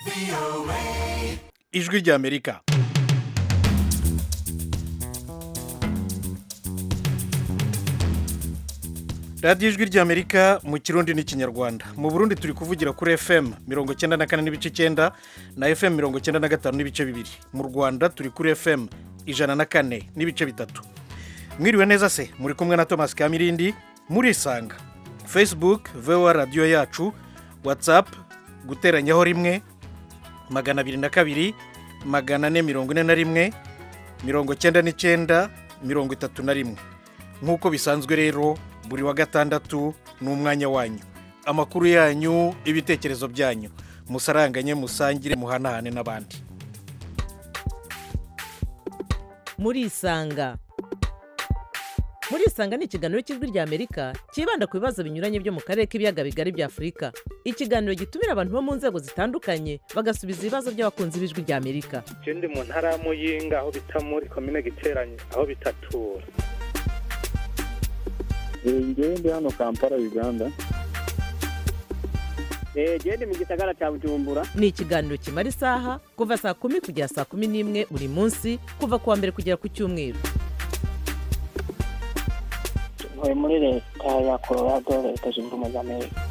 ijwi ry'Amerika. radiyo ijwi ry'Amerika mu kirundi n'ikinyarwanda. mu Burundi turi kuvugira kuri FM 94 n'ibice 9 na FM 95 n'ibice 2. mu Rwanda turi kuri FM 104 n'ibice 3. mwiriwe neza se, muri kumwe na Thomas Kamirindi. murisanga Facebook VOA radio yacu, WhatsApp guteranyaho rimwe 202 441 99 31. nk'uko bisanzwe rero buri wa gatandatu n'umwanya wanyu, amakuru yanyu, ibitekerezo byanyu, musaranganye, musangire, muhanahane n'abandi. murisanga ni ikiganiro cy'ijwi ry'Amerika kibanda ku bibazo binyuranye byo mu karere k'ibiyaga bigari bya Afurika. ikiganiro gitumira abantu bo mu nzego zitandukanye bagasubiza ibibazo by'abakunzi b'ijwi ry'Amerika. Je ndi mu ntara ya Muyinga aho bita muri komine Giteranyi aho bitatura. Ndi hano Kampala Uganda. Ndi mu gisagara cya Bujumbura. Ni ikiganiro kimara isaha kuva saa 10 kugera saa 11 buri munsi, kuva kuwa mbere kugera ku cyumweru. Ntuye muri leta ya Colorado, leta zunze ubumwe za Amerika.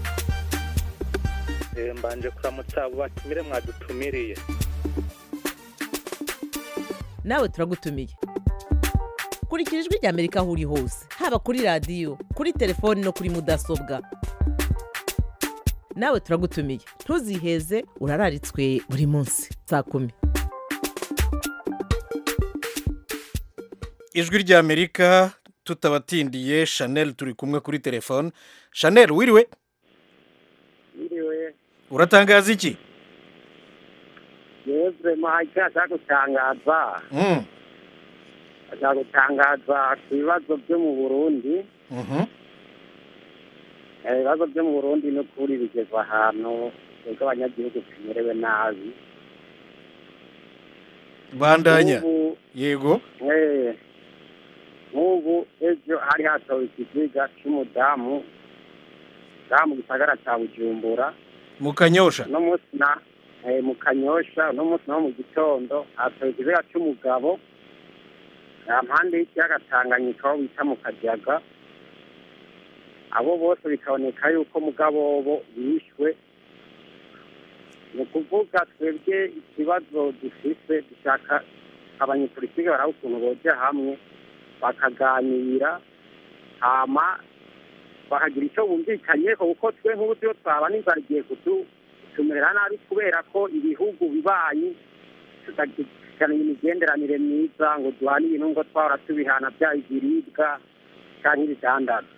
Mbanje kuramutsa abo batumire mwadutumiriye. Nawe turagutumiye. kurikira ijwi ry'Amerika aho uri hose, haba kuri radiyo, kuri telefoni no kuri mudasobwa. nawe turagutumiye, ntuziheze, urararitswe buri munsi saa 10. ijwi ry'Amerika tutabatindiye. Chanel turi kumwe kuri telefone. Chanel, wiriwe? Wiriwe. uratangaza iki? Yevre mahajya gutangaza. Azagutangaza ku bibazo byo mu Burundi. Ibibazo byo mu Burundi no kuri bigeze ahantu ubwo abanyagihugu tumerewe nabi. bandanya. Yego. Nk'ubu ejo hari hatowe ikiziga cy'umudamu mu gisagara cya Bujumbura mu Kanyosha. no munsi mu Kanyosha, no munsi no mu gitondo hatowe ikiziga cy'umugabo mpande y'ikiyaga Tanganyika aho bita mu Kajaga. abo bose bikaboneka yuko mugabo bo bishwe. ni ukuvuga twebwe ikibazo dufise, dushaka abanyepolitike baraba ukuntu boja hamwe bakaganira, hama bakagira icyo bumvikanyeho, kuko twe nk'ubu tuyo twaba n'inzara igiye kutumerera nabi kubera ko ibihugu bibanyi tutagirana imigenderanire myiza ngo duhane ibintu ngo twahora tubihana byaba ibiribwa cyangwa ibidandazwa.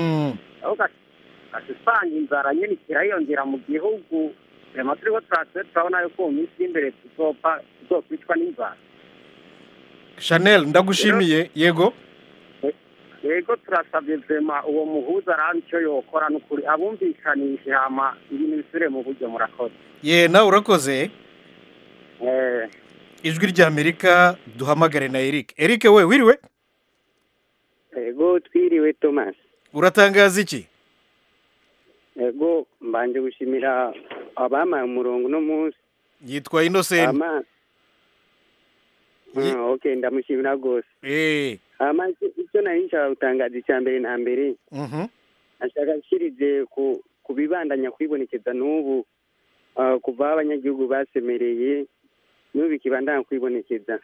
usanga inzara nyine ikirayongera mu gihugu. turiko turabona yuko mu minsi y'imbere tuzokwicwa n'inzara. Chanel, ndagushimiye. Yego. Yego, turasabye vema uwo muhuza arabe icyo yokora n'ukuri abumvikanishe, hama ibintu bisubire mu buryo. murakoze. nawe urakoze. ijwi ry'Amerika duhamagare na Eric. Eric, we wiriwe? Yego, twiriwe Thomas. uratangaza iki? Yego, mbanje gushimira abamaye umurongo no munsi. Yitwa Innocent. Okay, ndamushimira rwose. Icyo nari nshaka gutangaza icya mbere na mbere. Ashaka nshirije ku bibandanya kwibonekeza n'ubu kuva abanyagihugu basemereye n'ubu bikibandanya kwibonekeza.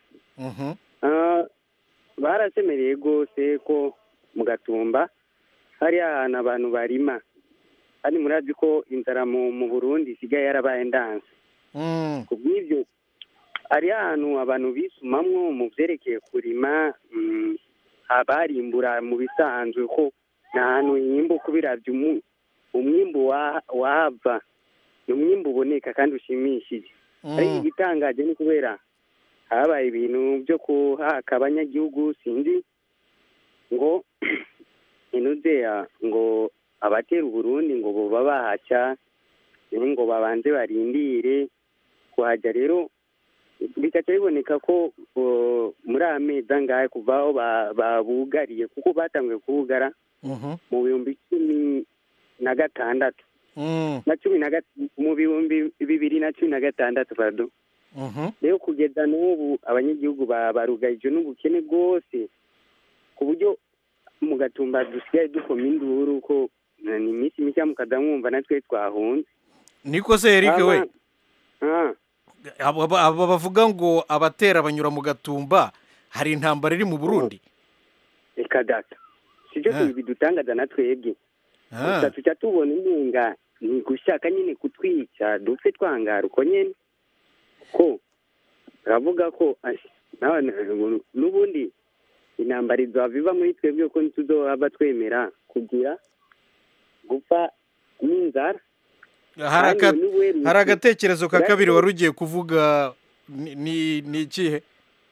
Barasemereye rwose ko mu Gatumba hari ahantu abantu barima, kandi murazi ko inzara mu Burundi isigaye yarabaye ndanse. ku bw'ibyo hari ahantu abantu bisumamwo mu byerekeye kurima, abarimbura mu bisanzwe ko nta hantu yimba uko biravye umwimbu wahava, ni umwimbu uboneka kandi ushimishije. ariko igitangaje ni kubera habaye ibintu byo kuhaka abanyagihugu, sinzi ngo inuzeya ngo abatera Uburundi ngo boba bahaca ngo babanze barindire kuhajya. rero bikaca biboneka ko muri amezi angahe kuva aho babugariye, kuko batanguye kuwugara mu 2016. na mu bihumbi 2016 pardon. Rero kugeza n'ubu abanyagihugu barugarijwe n'ubukene bwose ku buryo mu Gatumba dusigaye dukoma induru ko ni iminsi mike mukadamwumva natwe twahunze. Niko se Eric we abo bavuga ngo abatera banyura mu Gatumba hari intambara iri mu Burundi. Reka data sibyo bidutangaza na twebwe gusa tuca tubona intunga ni gushaka nyine kutwica dupfe twangara uko nyene ko ravuga ko n'ubundi intambara izaviva muri twebwe ko ntituzohava twemera kugira gupfa n'inzara. Hari agatekerezo ka kabiri wari ugiye kuvuga ni ikihe?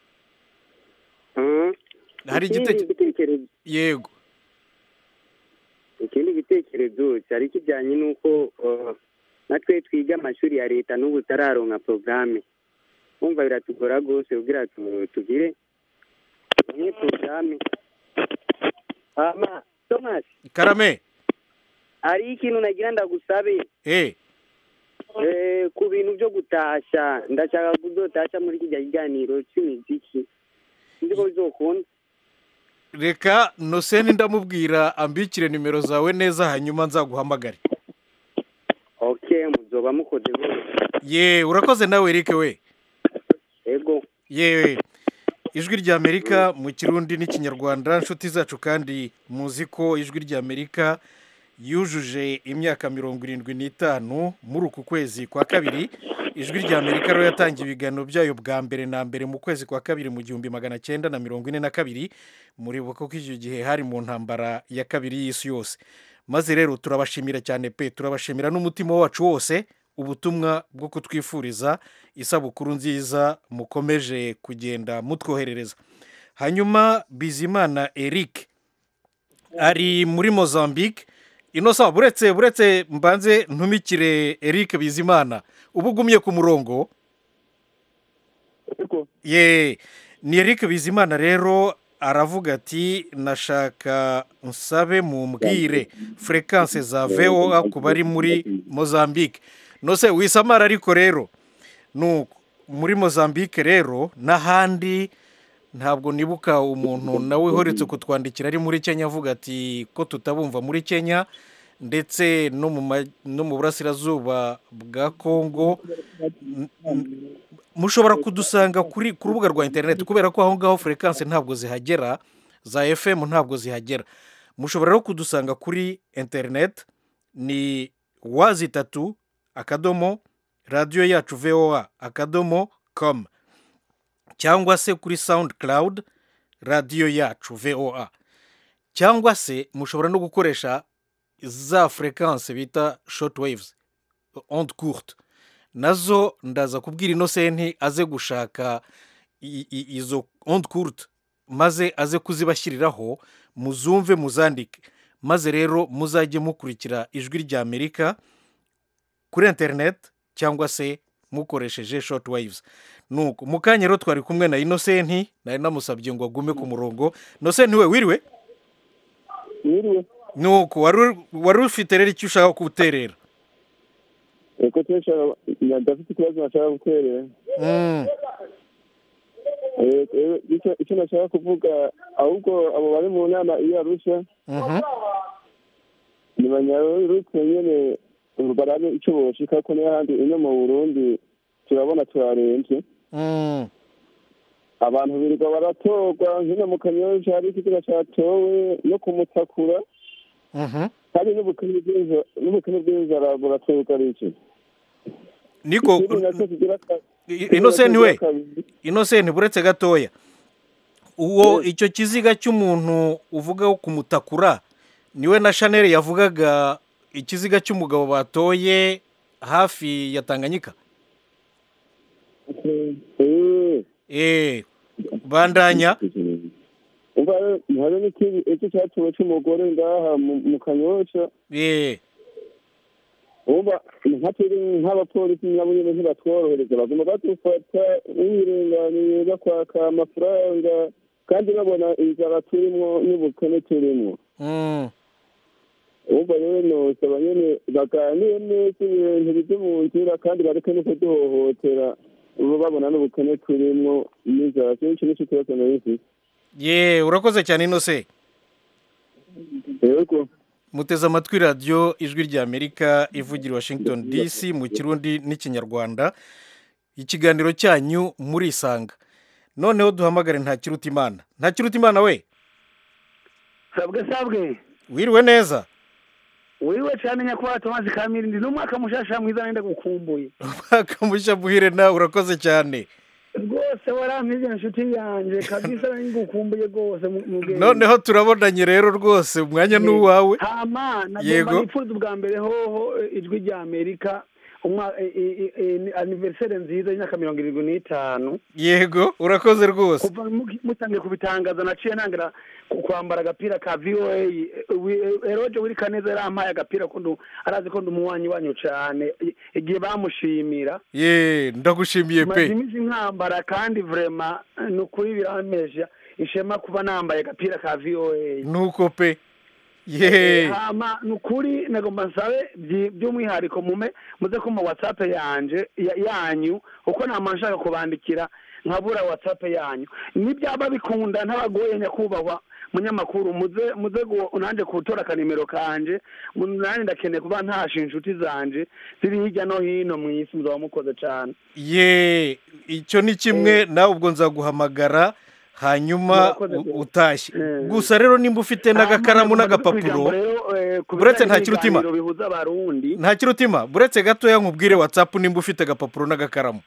Hari igitekerezo yego. Ikindi gitekerezo cyari kijyanye n'uko natwe twiga amashuri ya leta n'ubu tararonka programme. Umva biratugora rwose kugira tugire ni programme. Thomas Karame ari ikintu nagira ndagusabe ku bintu byo gutasha ndashaka kuzotasha muri kijya kiganiro cy'imiziki ndiko bizokunda. Reka Noseni ndamubwira ambikire nimero zawe neza hanyuma nzaguhamagare. Okay muzoba mukoze ye urakoze nawe Eric we. Yego ye ijwi rya Amerika mu Kirundi n'Ikinyarwanda nshuti zacu kandi muzi ko ijwi rya Amerika yujuje imyaka 75 muri uku kwezi kwa kabiri. Ijwi rya Amerika rero yatangiye ibiganiro byayo bwa mbere na mbere mu kwezi kwa kabiri mu 1942 muri buko k'icyo gihe hari mu ntambara ya kabiri y'isi yose. Maze rero turabashimira cyane pe turabashimira n'umutima wacu wose ubutumwa bwo kutwifuriza isabukuru nziza mukomeje kugenda mutwoherereza. Hanyuma Bizimana Eric ari muri Mozambique. Inosa buretse mbanze ntumikire Eric Bizimana ubugumye ku murongo. Ye ni Eric Bizimana rero aravuga ati nashaka nsabe mumbwire frequences za VOA ku bari muri Mozambique. Nose wisamara ariko rero nuko muri Mozambique rero n'ahandi ntabwo nibuka umuntu nawe horetse kutwandikira ari muri Kenya avuga ati ko tutabumva muri Kenya ndetse no mu burasirazuba bwa Kongo. Mushobora kudusanga ku rubuga rwa internet kubera ko aho ngaho frequences ntabwo zihagera za FM ntabwo zihagera. Mushobora rero kudusanga kuri internet ni wazitatu akadomo radio yacu voa.com cyangwa se kuri SoundCloud radio yacu VOA, cyangwa se mushobora no gukoresha za frequences bita shortwaves onde courte nazo ndaza kubwira Innocent aze gushaka izo onde courte maze aze kuzibashyiriraho muzumve muzandike maze rero muzajye mukurikira ijwi rya Amerika kuri internet cyangwa se mukoresheje shortwaves. Nuko mukanya rero twari kumwe na Innocent nari namusabye ngo agume ku murongo. Innocent we wiriwe? Wiriwe. Nuko wari ufite rero icyo ushaka kuterera? Eko cyashaka ndafite ikibazo nashaka guterera. Icyo nashaka kuvuga ahubwo abo bari mu nama iyo Arusha. Ni banyarutse nyene barabe icyo boshika ko n'ahandi ino mu Burundi turabona turarenze. Abantu birirwa baratorwa nkino mu Kanyosha hari ikigira cyatowe no kumutakura. Hari n'ubukene bw'inzara buratorwa iki. Niko Innocent we Innocent buretse gatoya uwo icyo kiziga cy'umuntu uvuga ko kumutakura niwe na Chanel yavugaga ikiziga cy'umugabo batoye hafi ya Tanganyika. Bandanya hari n'ikindi icyo cyatowe cy'umugore ngaha mu Kanyosha. Uba nk'abapolisi nabo nyine ntibatworohereza bagomba batufata n'irenganiye bakwaka amafaranga kandi babona inzara turimo n'ubukene turimo. ubu rero nosaba nyene baganire neza ibintu bije mu nzira kandi bareke no kuduhohotera ubu babona n'ubukene turimwo n'inzara kenshi n'icyo kibazo nabifise. ye urakoze cyane Innocent. Yego. muteze amatwi radiyo ijwi ry'Amerika ivugira Washington DC mu kirundi n'ikinyarwanda, ikiganiro cyanyu murisanga. noneho duhamagare Ntakirutimana. Ntakirutimana we sabwe wiriwe neza? wiriwe cyane nyakubahwa Thomas Kamirindi, n'umwaka mushasha mwiza nenda gukumbuye. umwaka mushya muhire nawe, urakoze cyane rwose warampije inshuti yanjye kabisa, nari ngukumbuye rwose noneho turabonanye rero rwose, umwanya ni uwawe. hama nagomba nipfuza ubwa mbere hoho ijwi ry'Amerika anniversaire nziza y'imyaka 75. yego urakoze rwose. kuva mutangiye kubitangaza naciye ntangira kwambara agapira ka VOA. Eroje wiri Kaneza yarampaye agapira ko arazi ko ndumuwanyi wanyu cyane igihe bamushimira. Ndagushimiye pe. Mazimizi nkambara kandi vraiment nukuri birameje ishema kuba nambaye agapira ka VOA. Nuko pe. Hama nukuri nagomba nsabe by'umwihariko muze ko mu WhatsApp yanyu uko namanshaka kubandikira nkabura WhatsApp yanyu, nibyaba bikunda ntabagoye nyakubahwa munyamakuru muze unanje kutora kanimero kanje nani ndakeneye kuba ntasha inshuti zanje ziri hirya no hino mu isi, muzaba mukoze cyane. Icyo ni kimwe nawe ubwo nzaguhamagara hanyuma utashye. gusa rero nimba ufite n'agakaramu n'agapapuro buretse Ntakirutima buretse gatoya nkubwire WhatsApp nimba ufite agapapuro n'agakaramu.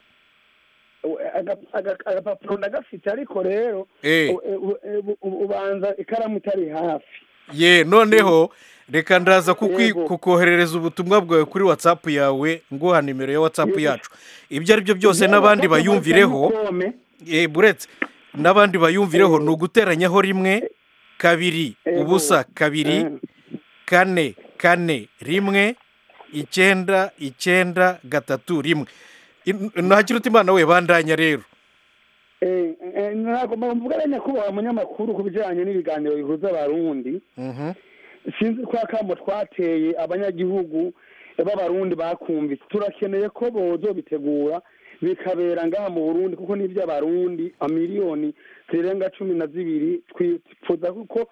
agapapuro ndagafite ariko rero ubanza ikaramu itari hafi. noneho reka ndaza kukoherereza ubutumwa bwawe kuri WhatsApp yawe, nguha nimero ya WhatsApp yacu. ibyo ari byo byose n'abandi bayumvireho, buretse n'abandi bayumvireho, ni uguteranyaho 1 2 ubusa 2 4 4 1 9 9 3 1. Ntakirutimana we bandanya rero. nagomba mvugana nyakubahwa munyamakuru ku bijyanye n'ibiganiro bihuza abarundi. sinzi ko akamo twateye abanyagihugu b'abarundi bakumvise, turakeneye ko bozo bitegura bikabera ngaha mu Burundi kuko nibyo abarundi amiliyoni zirenga 12 twifuza kuko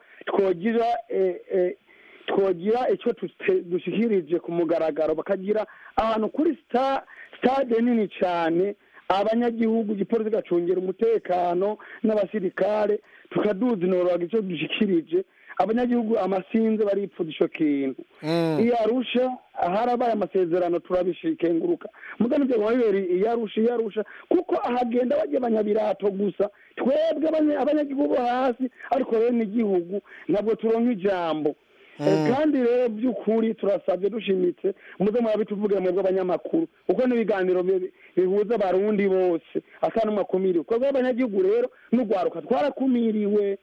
twogira icyo dushikirije ku mugaragaro, bakagira ahantu kuri stade nini cyane abanyagihugu igipolisi gacungera umutekano n'abasirikare, tukaduza inoroga icyo dushikirije abanyagihugu amasinze baripfuza ico kintu. iyo Arusha harabaye amasezerano turabishikenguruka mugani byo wabiri iyo Arusha kuko ahagenda baje abanyabirato gusa, twebwe abanyagihugu hasi ariko rero n'igihugu ntabwo turonka ijambo. kandi rero by'ukuri turasabye dushimitse muze mwabituvuge mu bw'abanyamakuru kuko n'ibiganiro bihuza abarundi bose atanu makumiriwe kuko abanyagihugu rero n'ugwaruka twarakumiriwe.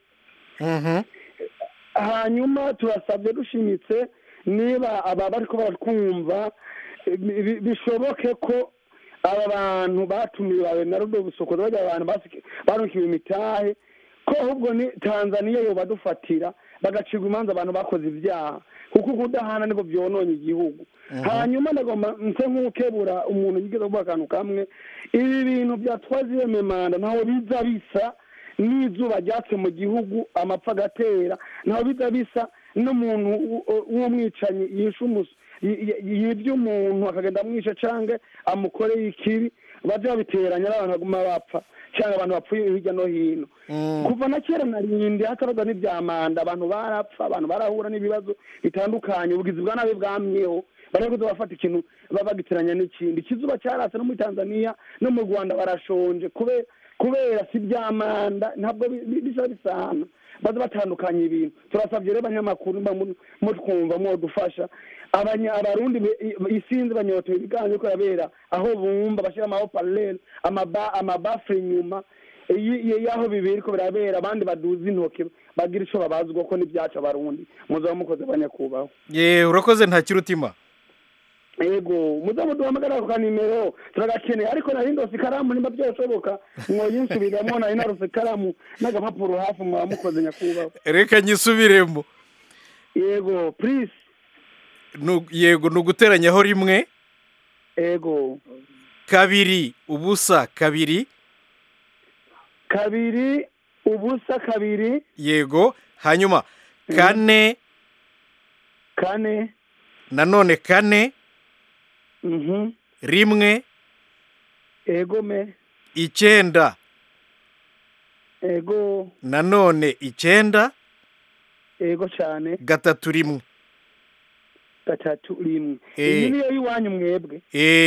hanyuma turasabye dushimitse niba aba bariko baratwumva bishoboke ko aba bantu batumiwe na Rudo Busokozo bajya abantu barukiwe imitahe ko ahubwo ni Tanzania yo badufatira bagacirwa imanza abantu bakoze ibyaha kuko kudahana niko byononye igihugu. hanyuma ndagomba nse nk'ukebura umuntu yigeze kuvuga akantu kamwe, ibi bintu byatwaziye memanda ntaho biza bisa n'izuba ryatse mu gihugu amapfa agatera, ntaho biza bisa n'umuntu w'umwicanyi yibye umuntu akagenda amwisha canke amukoreye ikibi baje babiteranya n'abantu baguma bapfa cyangwa abantu bapfuye hirya no hino. kuva na kera narindi hatabaza n'ibyamanda abantu barapfa, abantu barahura n'ibibazo bitandukanye, ubugizi bwa nabi bwamyeho barakuze bafata ikintu babagitiranya n'ikindi. Ikizuba cyarase no muri Tanzania no mu Rwanda barashonje kubera si byamanda ntabwo bisa bisana baza batandukanye ibintu. turasabye rero abanyamakuru mutwumva dufasha abarundi isinzi banyotoye ibiganiro ko yabera aho bumva bashira amaho parallel amabafre inyuma yaho bibiri ko birabera abandi baduza intoke bagira ico babazwa ko n'ibyaca abarundi muzo mukoze abanyakubaho. urakoze Ntakirutima. Ego muzamu duhamagara ku nimero turagakeneye ariko nari ndose ikaramu nimba byoshoboka mwoyinsubiramo nari narose ikaramu n'agapapuro hafi mwamukoze nyakubaho. Reka nyisubiremo. Yego please. yego ni uguteranyaho rimwe. ego kabiri ubusa kabiri. kabiri ubusa kabiri. yego hanyuma kane. kane. nanone kane. rimwe. ego me. icyenda. ego nanone icyenda. ego cyane. gatatu rimwe. gatatu rimwe. iyi niyo y'iwanyu mwebwe.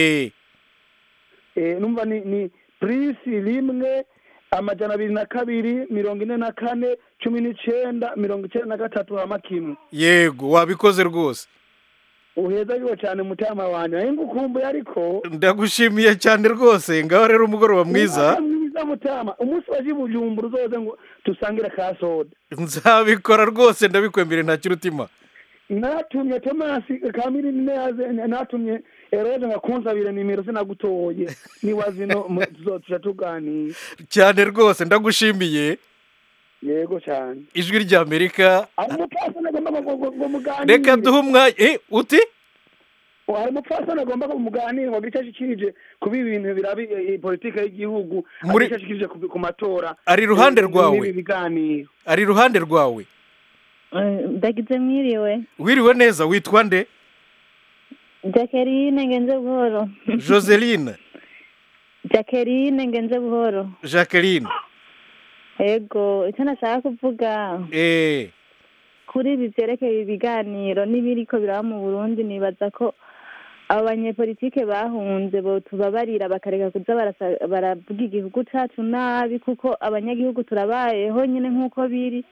numva ni purisi rimwe 202 44 19 93 hama kimwe. yego wabikoze rwose. uheza yiwe cyane mutama wanyu naye ngukumbuye ariko ndagushimiye cyane rwose. ngaho rero umugoroba mwiza. mwiza mutama umunsi waje Bujumbura uzoze ngo tusangire ka soda. nzabikora rwose ndabikwembere nta kirutima. natumye Thomas Kamiri neze natumye Erode ngakunzabire nimero sinagutoye niwazino tuzaganira cyane rwose ndagushimiye. yego cyane. ijwi rya Amerika. Umupfasoni agomba muganira. reka duhe umwanya. uti hari umupfasoni agomba muganira ngo gice ashikirije kuba ibintu birabi politike y'igihugu gice ashikirije ku matora. ari iruhande rwawe. ari iruhande rwawe. ndagize mwiriwe. wiriwe neza. witwa nde? Jacqueline ngenze buhoro. Joseline. Jacqueline ngenze buhoro. Jacqueline. ego icyo nashaka kuvuga kuri ibi byerekeye ibiganiro n'ibiriko biraba mu Burundi nibaza ko abo banyepolitike bahunze bo tubabarira bakareka kuza baravuga igihugu cyacu nabi kuko abanyagihugu turabayeho nyine nk'uko biri.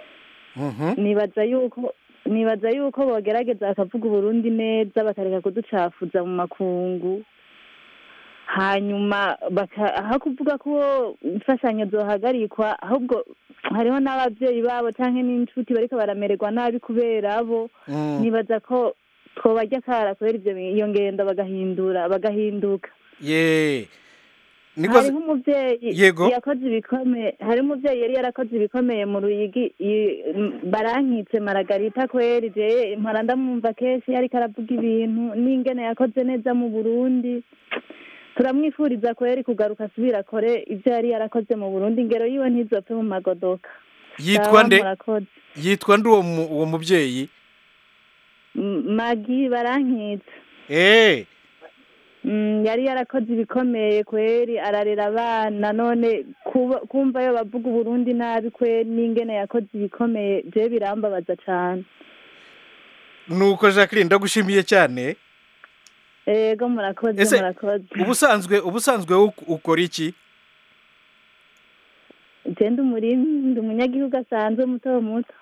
nibaza yuko bogerageza bakavuga Uburundi neza bakareka kuducafuza mu makungu hanyuma aho kuvuga ko imfashanyo zohagarikwa ahubwo hariho n'ababyeyi babo cyangwa n'inshuti bariko baramererwa nabi kubera abo. nibaza ko twobajya kara kubera iyo ngendo bagahinduka. hariho umubyeyi yakoze ibikomeye. hari umubyeyi yari yarakoze ibikomeye mu Ruyigi barankitse Maragarita kweri je mpora ndamwumva kenshi yariko aravuga ibintu n'ingene yakoze neza mu Burundi. turamwifuriza kweri kugaruka asubira kore ibyo yari yarakoze mu Burundi ingero yiwe ntizopfe mu magodoka. yitwa nde uwo mubyeyi? Magi barankitse. yari yarakoze ibikomeye kweri ararera abana none kumva yo bavuga Uburundi nabi kweri n'ingene yakoze ibikomeye je birambabaza cyane. nuko Jacqueline ndagushimiye cyane. ego murakoze. ubusanzwe ukora iki? ndi umunyagihugu asanzwe muto.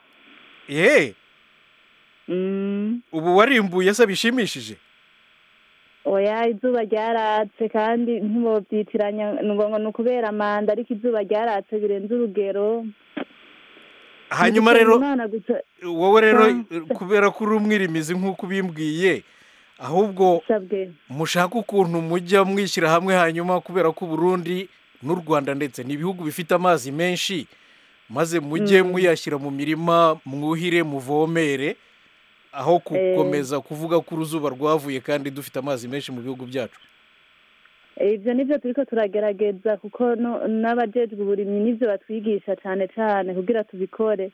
ubu warimbuye se bishimishije? oya izuba ryaratse kandi ntibobyitiranya ngo ni ukubera amanda ariko izuba ryaratse birenze urugero. hanyuma rero wowe rero kubera ko uri umwirimizi nk'uko ubimbwiye ahubwo mushaka ukuntu mujya mwishyira hamwe hanyuma kubera ko Burundi n'u Rwanda ndetse n'ibihugu bifite amazi menshi maze mujye muyashyira mu mirima mwuhire muvomere aho gukomeza kuvuga ko uruzuba rwavuye kandi dufite amazi menshi mu bihugu byacu. ibyo nibyo turiko turagerageza kuko n'abajejwe uburimyi nibyo batwigisha cyane cyane kugira tubikore.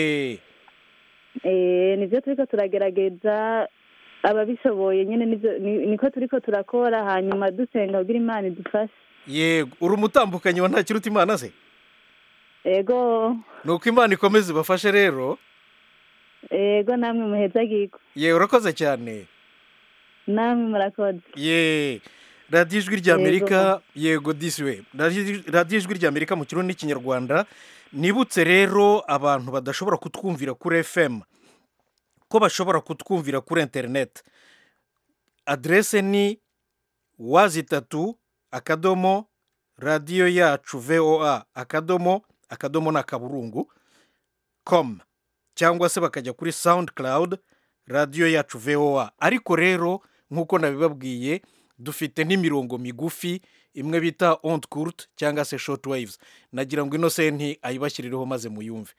nibyo turiko turagerageza ababishoboye nyine niko turiko turakora hanyuma dusenga kugira Imana idufashe. yego uri umutambukanyi wa Ntakiruta Imana se? ego nuko Imana ikomeze ibafashe rero. ego namwe muhezagirwa. urakoze cyane. namwe murakoze. radiyo ijwi rya Amerika. yego disiwe radiyo ijwi rya Amerika mu kirundi n'ikinyarwanda. nibutse rero abantu badashobora kutwumvira kuri FM ko bashobora kutwumvira kuri interineti. aderese ni wazitatu akadomo radiyo yacu voa akadomo na kaburungu com cyangwa se bakajya kuri SoundCloud radiyo yacu voa. ariko rero nk'uko nabibabwiye dufite n'imirongo migufi imwe bita onde courte cyangwa se short waves. nagira ngo Innocent ayibashyirireho maze muyumve.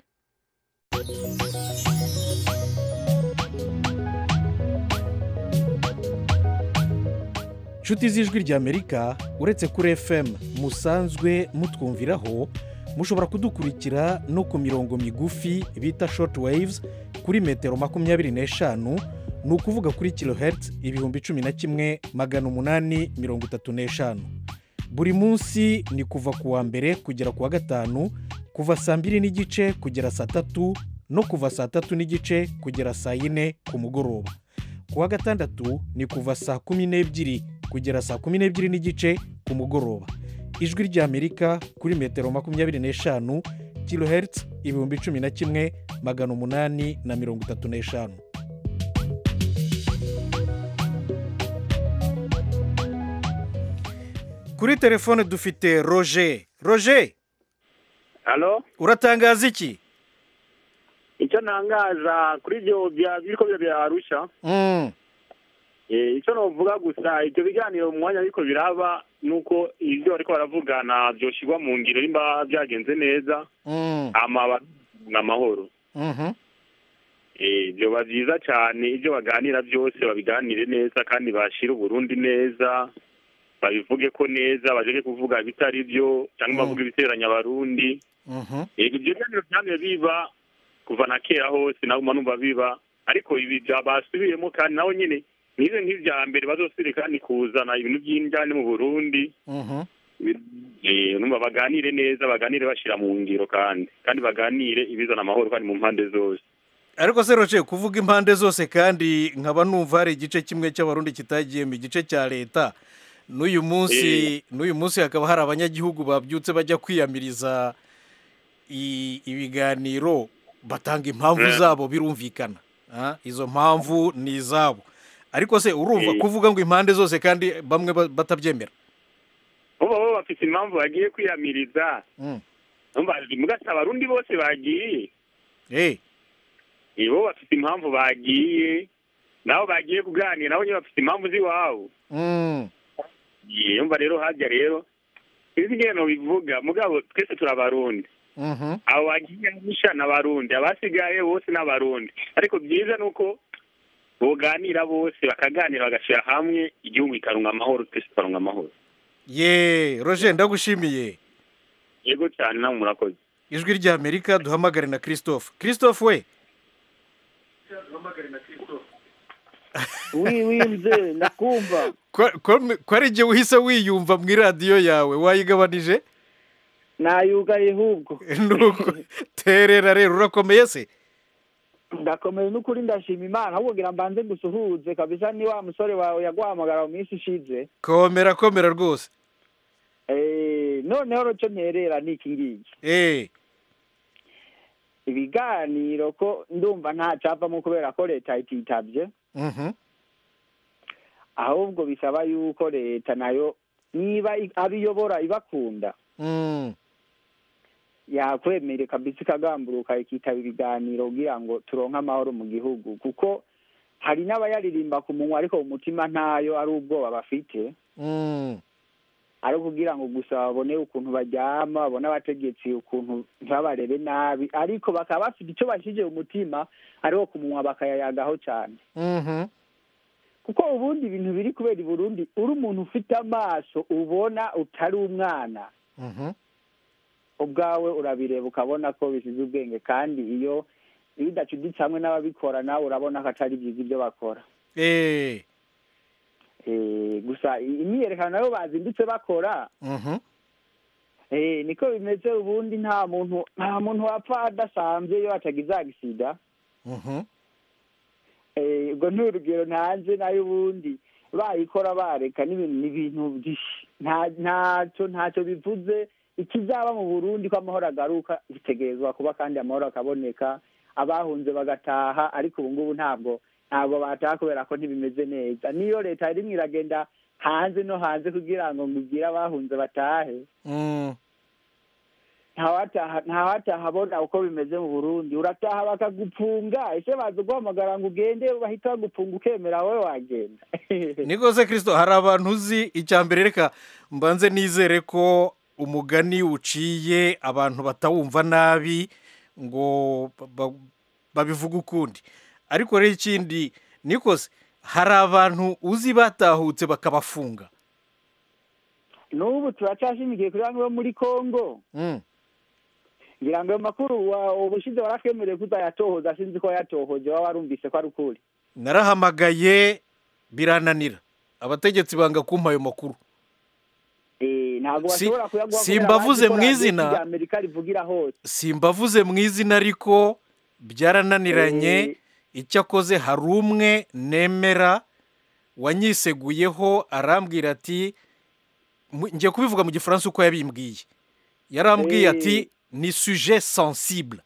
inshuti z'ijwi ry'amerika uretse kuri fm musanzwe mutwumviraho mushobora kudukurikira no ku mirongo migufi bita short waves kuri metero 25, ni ukuvuga kuri kilohertz 11,835. buri munsi ni kuva ku wa mbere kugera ku wa gatanu kuva saa 2:30 kugera saa 3 no kuva saa 3:30 kugera saa 4 ku mugoroba. ku wa gatandatu ni kuva saa 12 kugera saa 12:30 ku mugoroba. ijwi ry'amerika kuri metero 25 kilohertz 11,835. kuri telefone dufite roger. halo, uratangaza iki? icyo ntangaza kuri ibyo biriko birarusha icyo novuga gusa ibyo biganiro mu mwanya ariko biraba nuko ibyo bariko baravugana byoshirwa mu ngiro nimba byagenze neza n'amahoro. Byoba byiza cyane ibyo baganira byose babiganire neza kandi bashire Burundi neza, babivuge ko neza, baje kuvuga bitari byo cyangwa bavuga ibiteranya abarundi. Ibyo biganiro cyane biba kuva na kera hose nabo numva biba, ariko ibi byabasubiyemo kandi naho nyine nize nk'ibya mbere bazosubire kandi kuzana ibintu by'injyane mu Burundi. Numva baganire neza, baganire bashira mu ngiro kandi baganire ibizana amahoro kandi mu mpande zose. ariko se Roger, kuvuga impande zose kandi nkaba numva hari igice kimwe cy'abarundi kitagiye mu gice cya leta. n'uyu munsi hakaba hari abanyagihugu babyutse bajya kwiyamiriza ibiganiro, batanga impamvu zabo, birumvikana. Izo mpamvu ni izabo, ariko se urumva kuvuga ngo impande zose kandi bamwe batabyemera? bo bafite impamvu bagiye kwiyamiriza. Mugasa abarundi bose bagiye bo bafite impamvu bagiye, nabo bagiye kuganira, nabo nyine bafite impamvu z'iwabo. Yumva rero hajya rero izi ngeno bivuga mugabo twese turabarundi. Abo bagiye gushana abarundi, abasigaye bose n'abarundi, ariko byiza nuko boganira bose bakaganira bagashira hamwe, igihugu ikarunga amahoro, twese tukarunga amahoro. Roger, ndagushimiye. Yego cyane, namwe murakoze. ijwi ry'Amerika duhamagare na Christophe we. Wimze nakumva ko ari igihe uhise wiyumva mu iradiyo yawe, wayigabanije? nayugaye hubwo. nuko terera rero, urakomeye se? ndakomeye n'ukuri, ndashima Imana, ahubwo ngira mbanze gusuhuze kabisa ni wa musore wawe yaguhamagara mu minsi ishize. komera rwose. noneho roco nterera ni iki ngiki. ibiganiro ko ndumva nta capamo kubera ko leta ititabye. ahubwo bisaba yuko leta nayo niba abiyobora ibakunda yakwemere kabisa ikagamburuka ikitaba ibiganiro kugira ngo turonke amahoro mu gihugu, kuko hari n'abayaririmba ku munwa ariko umutima ntayo, ari ubwoba bafite. ari kugira ngo gusa babone ukuntu baryama, babone abategetsi ukuntu ntibabarebe nabi, ariko bakaba bafite icyo bashije umutima, ariho ku munwa bakayayagaho cyane. kuko ubundi ibintu biri kubera i Burundi, uri umuntu ufite amaso ubona utari umwana, ubwawe urabireba ukabona ko bisize ubwenge, kandi iyo bidacuditse hamwe n'ababikora nawe urabona ko atari byiza ibyo bakora. gusa imyiyerekano nayo bazindutse bakora. niko bimeze ubundi, nta muntu wapfa adasanzwe iyo atagize agisida. ubwo ni urugero ntanze, nayo ubundi bayikora bareka n'ibintu ntacyo bivuze. ikizaba mu Burundi ko amahoro agaruka bitegerezwa kuba, kandi amahoro akaboneka, abahunze bagataha, ariko ubu ngubu ntabwo bataha kubera ko ntibimeze neza. niyo leta irimwo iragenda hanze no hanze kugira ngo ngugire abahunze batahe, ntawataha abona uko bimeze mu Burundi. urataha bakagupfunga, ese baza guhamagara ngo ugende, bahita bagupfunga ukemera wowe wagenda. niko se Kristo, hari abantu uzi, icya mbere reka mbanze nizere ko umugani uciye abantu batawumva nabi ngo babivuga ukundi. ariko rero ikindi niko se, hari abantu uzi batahutse bakabafunga, n'ubu turacyashimikiye kuri bamwe bo muri Kongo ngira ngo ayo makuru ubushize waratwemereye kutayatohoza sinzi ko yatohoje waba warumvise ko ari ukuri narahamagaye birananira abategetsi banga kumpa ayo makuru ntabwo bashobora kuyaguha simbavuze mu izina Amerika rivugira hose simbavuze mu izina ariko byarananiranye icyo akoze hari umwe nemera wanyiseguyeho arambwira ati ngiye kubivuga mu gifaransa uko yabimbwiye yarambwiye ati ni sujet sensible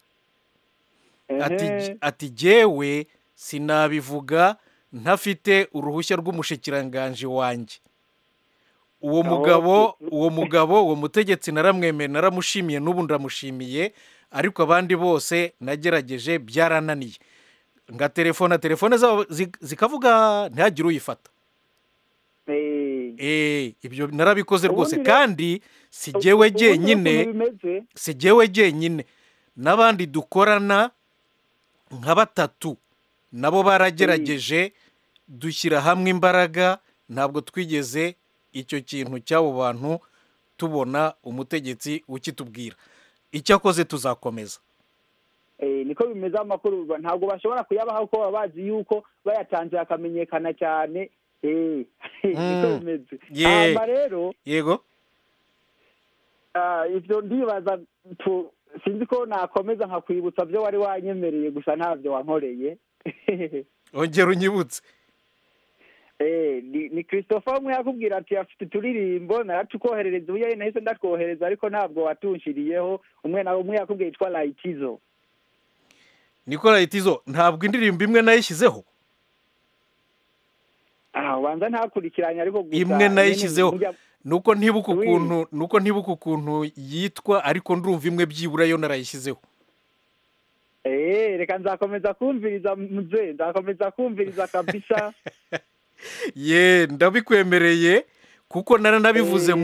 ati jyewe sinabivuga ntafite uruhushya rw'umushikiranganje wanjye uwo mugabo uwo mutegetsi naramwemeye naramushimiye n'ubu ndamushimiye ariko abandi bose nagerageje byarananiye nga telefone zabo zikavuga ntihagire uyifata ibyo narabikoze rwose kandi si jyewe jyenyine n'abandi dukorana nka batatu nabo baragerageje dushyira hamwe imbaraga ntabwo twigeze icyo kintu cy'abo bantu tubona umutegetsi ukitubwira icyo akoze tuzakomeza niko bimeze amakuru ntabwo bashobora kuyabaha kuko baba bazi yuko bayatanze akamenyekana cyane niko bimeze hanyuma rero yego ibyo ndibaza sinzi ko nakomeza nkakwibutsa byo wari wanyemereye gusa ntabyo wankoreye ongera unyibutse ni Christopher umwe yakubwira ati afite uturirimbo naratukoherereza ubu yari nahise ndatwohereza ariko ntabwo watunshiriyeho umwe yakubwiye yitwa Layitizo niko Layitizo ntabwo indirimbo imwe nayishyizeho ubanza ntakurikiranye ariko gusa imwe nayishyizeho nuko ntibuka ukuntu yitwa ariko ndumva imwe byibura yo narayishyizeho reka nzakomeza kumviriza muze nzakomeza kumviriza kabisa ndabikwemereye kuko narabivuze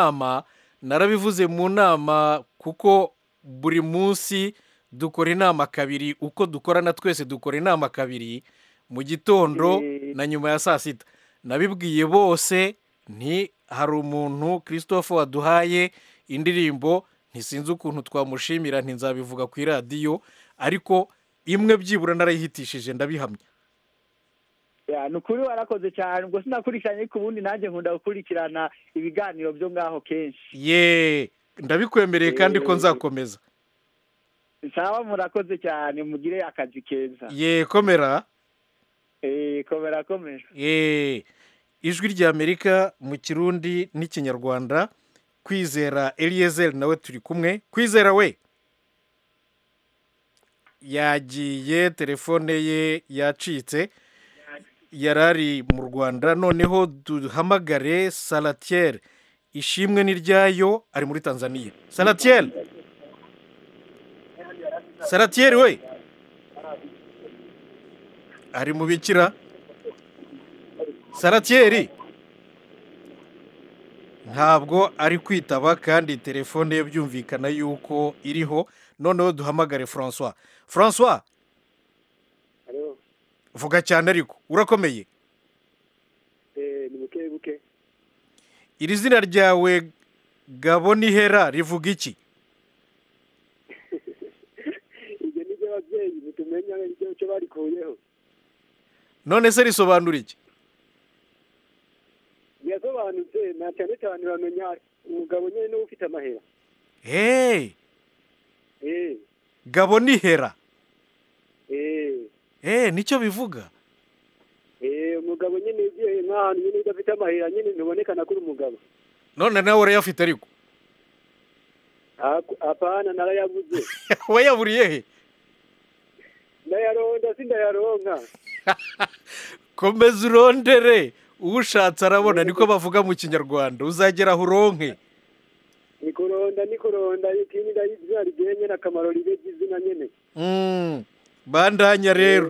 mu nama kuko buri munsi dukora inama kabiri uko dukorana twese dukora inama kabiri mu gitondo na nyuma ya saa sita nabibwiye bose hari umuntu Christophe waduhaye indirimbo ntisinzi ukuntu twamushimira ntizabivuga ku iradiyo ariko imwe byibura narayihitishije ndabihamya ni ukuri warakoze cyane ubwo sinakurikiranye ku bundi nanjye nkunda gukurikirana ibiganiro byo ngaho kenshi ndabikwemereye kandi ko nzakomeza sawa murakoze cyane mugire akazi keza komera komera ijwi ry'Amerika mu kirundi n'ikinyarwanda Kwizera Eliezer nawe turi kumwe Kwizera we yagiye telefone ye yacitse yarari mu Rwanda noneho duhamagare Salatiel ishimwe ni ryayo ari muri Tanzania Salatiel we ari mu bikira Salatiel ntabwo ari kwitaba kandi telefone ye byumvikana yuko iriho noneho duhamagare François vuga cyane ariko urakomeye ni buke iri zina ryawe Gabonihera rivuga iki ibyo ni byo ababyeyi mutumenya icyo barikuyeho none se risobanura iki yasobanutse na cyane cyane bamenya umugabo nyine niwe ufite amahera Gabonihera nicyo bivuga umugabo nyine ugiye nk'ahantu nyine udafite amahera nyine ntubonekana kuri umugabo none nawe urayafite ariko apana narayabuze wayaburiye he ndayaronda sindayaronka komeza urondere ushatse arabona niko bavuga mu kinyarwanda uzagera aho uronke nikuronda ikindi ndayizina rigenye n'akamaro ribeje izina nyene bandanya rero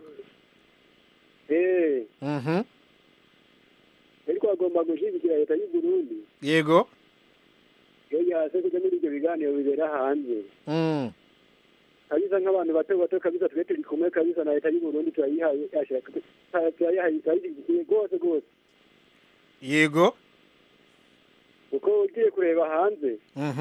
ariko agomba gushigikira leta y'u Burundi yego yase kujya muri ibyo biganiro bibera hanze kabisa nk'abantu bato kabisa twe turi kumwe kabisa na leta y'u Burundi turayihaye turayihaye rwose yego kuko ugiye kureba hanze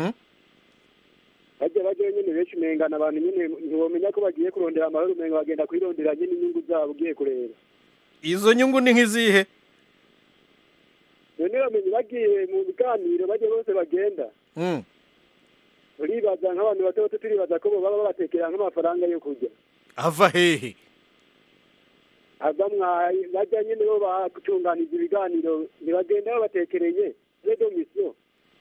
bajya nyine benshi umengana abantu nyine ntibomenya ko bagiye kurondera amahoro umenga bagenda kwirondera nyine inyungu zabo ugiye kureba. Izo nyungu ni nk'izihe? none bamenye bagiye mu biganiro bajya bose bagenda uribaza nk'abantu bato bato turibaza ko baba babatekera nk'amafaranga yo kurya. Ava hehe? ava mwayi bajya nyine bo batunganije ibiganiro ntibagenda babatekereye redo misiyo.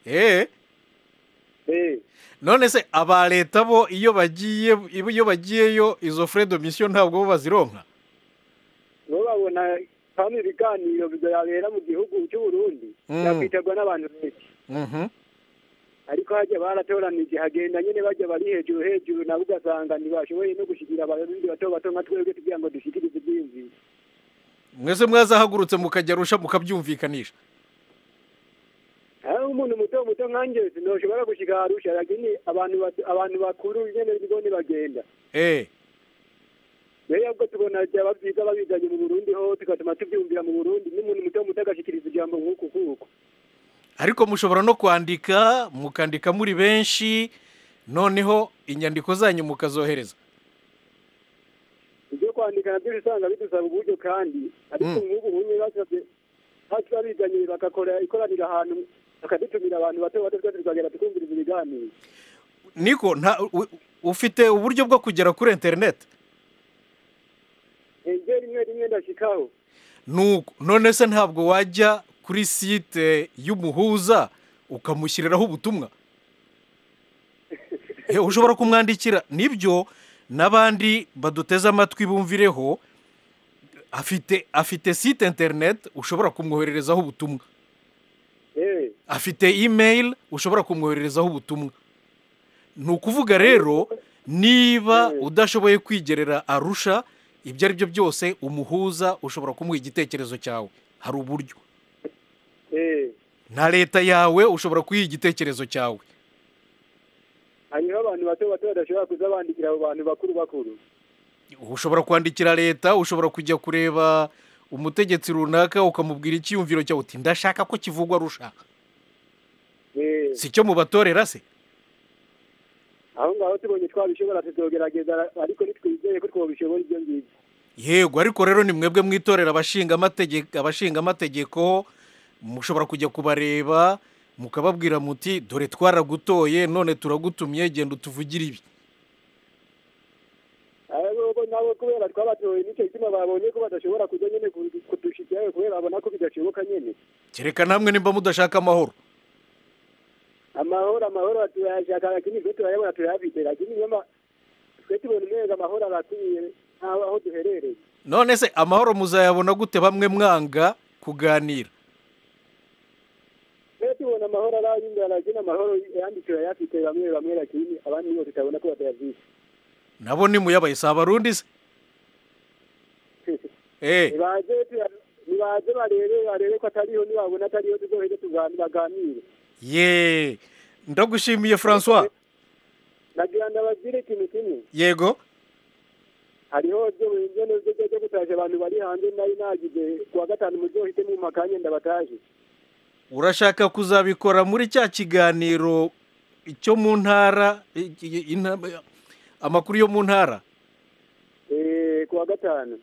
None se aba leta bo iyo bagiyeyo izo frais de mission ntabwo bo bazironka? Bo babona kandi ibiganiro bizabera mu gihugu cy'u Burundi yakwitabwa n'abantu benshi. Ariko hajya baratoranije hagenda nyine bajya bari hejuru nabo ugasanga ntibashoboye no gushikira abarundi bato bato nka twebwe tugira ngo dushikirize ibyiyumviro. Mwese mwazahagurutse mukajya rusha mukabyumvikanisha? Umuntu muto nkanjye sinoshobora gushika Arusha, lakini abantu bakuru nyene bigone bagenda. Rero ubwo tubona byaba byiza babizanye mu Burundi ho tugatuma tubyumvira mu Burundi n'umuntu muto agashikiriza ijambo nk'uko. Ariko mushobora no kwandika mukandika muri benshi noneho inyandiko zanyu mukazohereza. Ibyo kwandika nabyo bisanga bidusaba uburyo kandi ariko nk'ubu bunye basabye bazanye bakakora ikoranira ahantu akadutumira abantu bato bato tukagera tukumviriza ibiganiro. Niko ufite uburyo bwo kugera kuri internet? Rimwe ndashikaho. Nuko none se ntabwo wajya kuri site y'umuhuza ukamushyiriraho ubutumwa? Ushobora kumwandikira nibyo n'abandi baduteze amatwi bumvireho afite site internet ushobora kumwohererezaho ubutumwa. Afite email ushobora kumwohererezaho ubutumwa. Nukuvuga rero niba udashoboye kwigerera Arusha ibyo ari byo byose umuhuza ushobora kumuha igitekerezo cyawe, hari uburyo. Na leta yawe ushobora kuyiha igitekerezo cyawe. Hanyuma abantu bato bato badashobora kuzabandikira abo bantu bakuru. Ushobora kwandikira leta, ushobora kujya kureba umutegetsi runaka ukamubwira icyiyumviro cyawe uti ndashaka ko kivugwa Arusha. Si cyo mubatorera se? Aho ngaho tubonye twabishobora tuzogerageza ariko nitwizeye ko twobishobora ibyo ngibyo. Yego ariko rero ni mwebwe mwitorera abashinga amategeko mushobora kujya kubareba mukababwira muti dore twaragutoye none turagutumye genda utuvugira ibi. Nabo kubera twabatoye nicyo gituma babonye ko badashobora kujya nyine kudushikirayo kubera babona ko bidashoboka nyine. Kereka namwe nimba mudashaka amahoro. Amahoro tuyashaka lakini twe turayabona tuyafite lakini nyuma twe tubona neza amahoro arakwiye aho duherereye. None se amahoro muzayabona gute bamwe mwanga kuganira? Twe tubona amahoro arayinda lakini amahoro yandi turayafite bamwe lakini abandi bo tutabona ko batayafite. Nabo ni muyabaye Abarundi se? Nibaze barebe ko atariho nibabona atariho tuzoheze tuganire. Ndagushimiye François. Nagira ndababwire ikintu kimwe. Yego. Hariho byo gutaje abantu bari hanze nari nagize kuwa gatanu muzohite mu makanye ndabataje. Urashaka kuzabikora muri cya kiganiro icyo mu ntara amakuru yo mu ntara? Kuwa gatanu.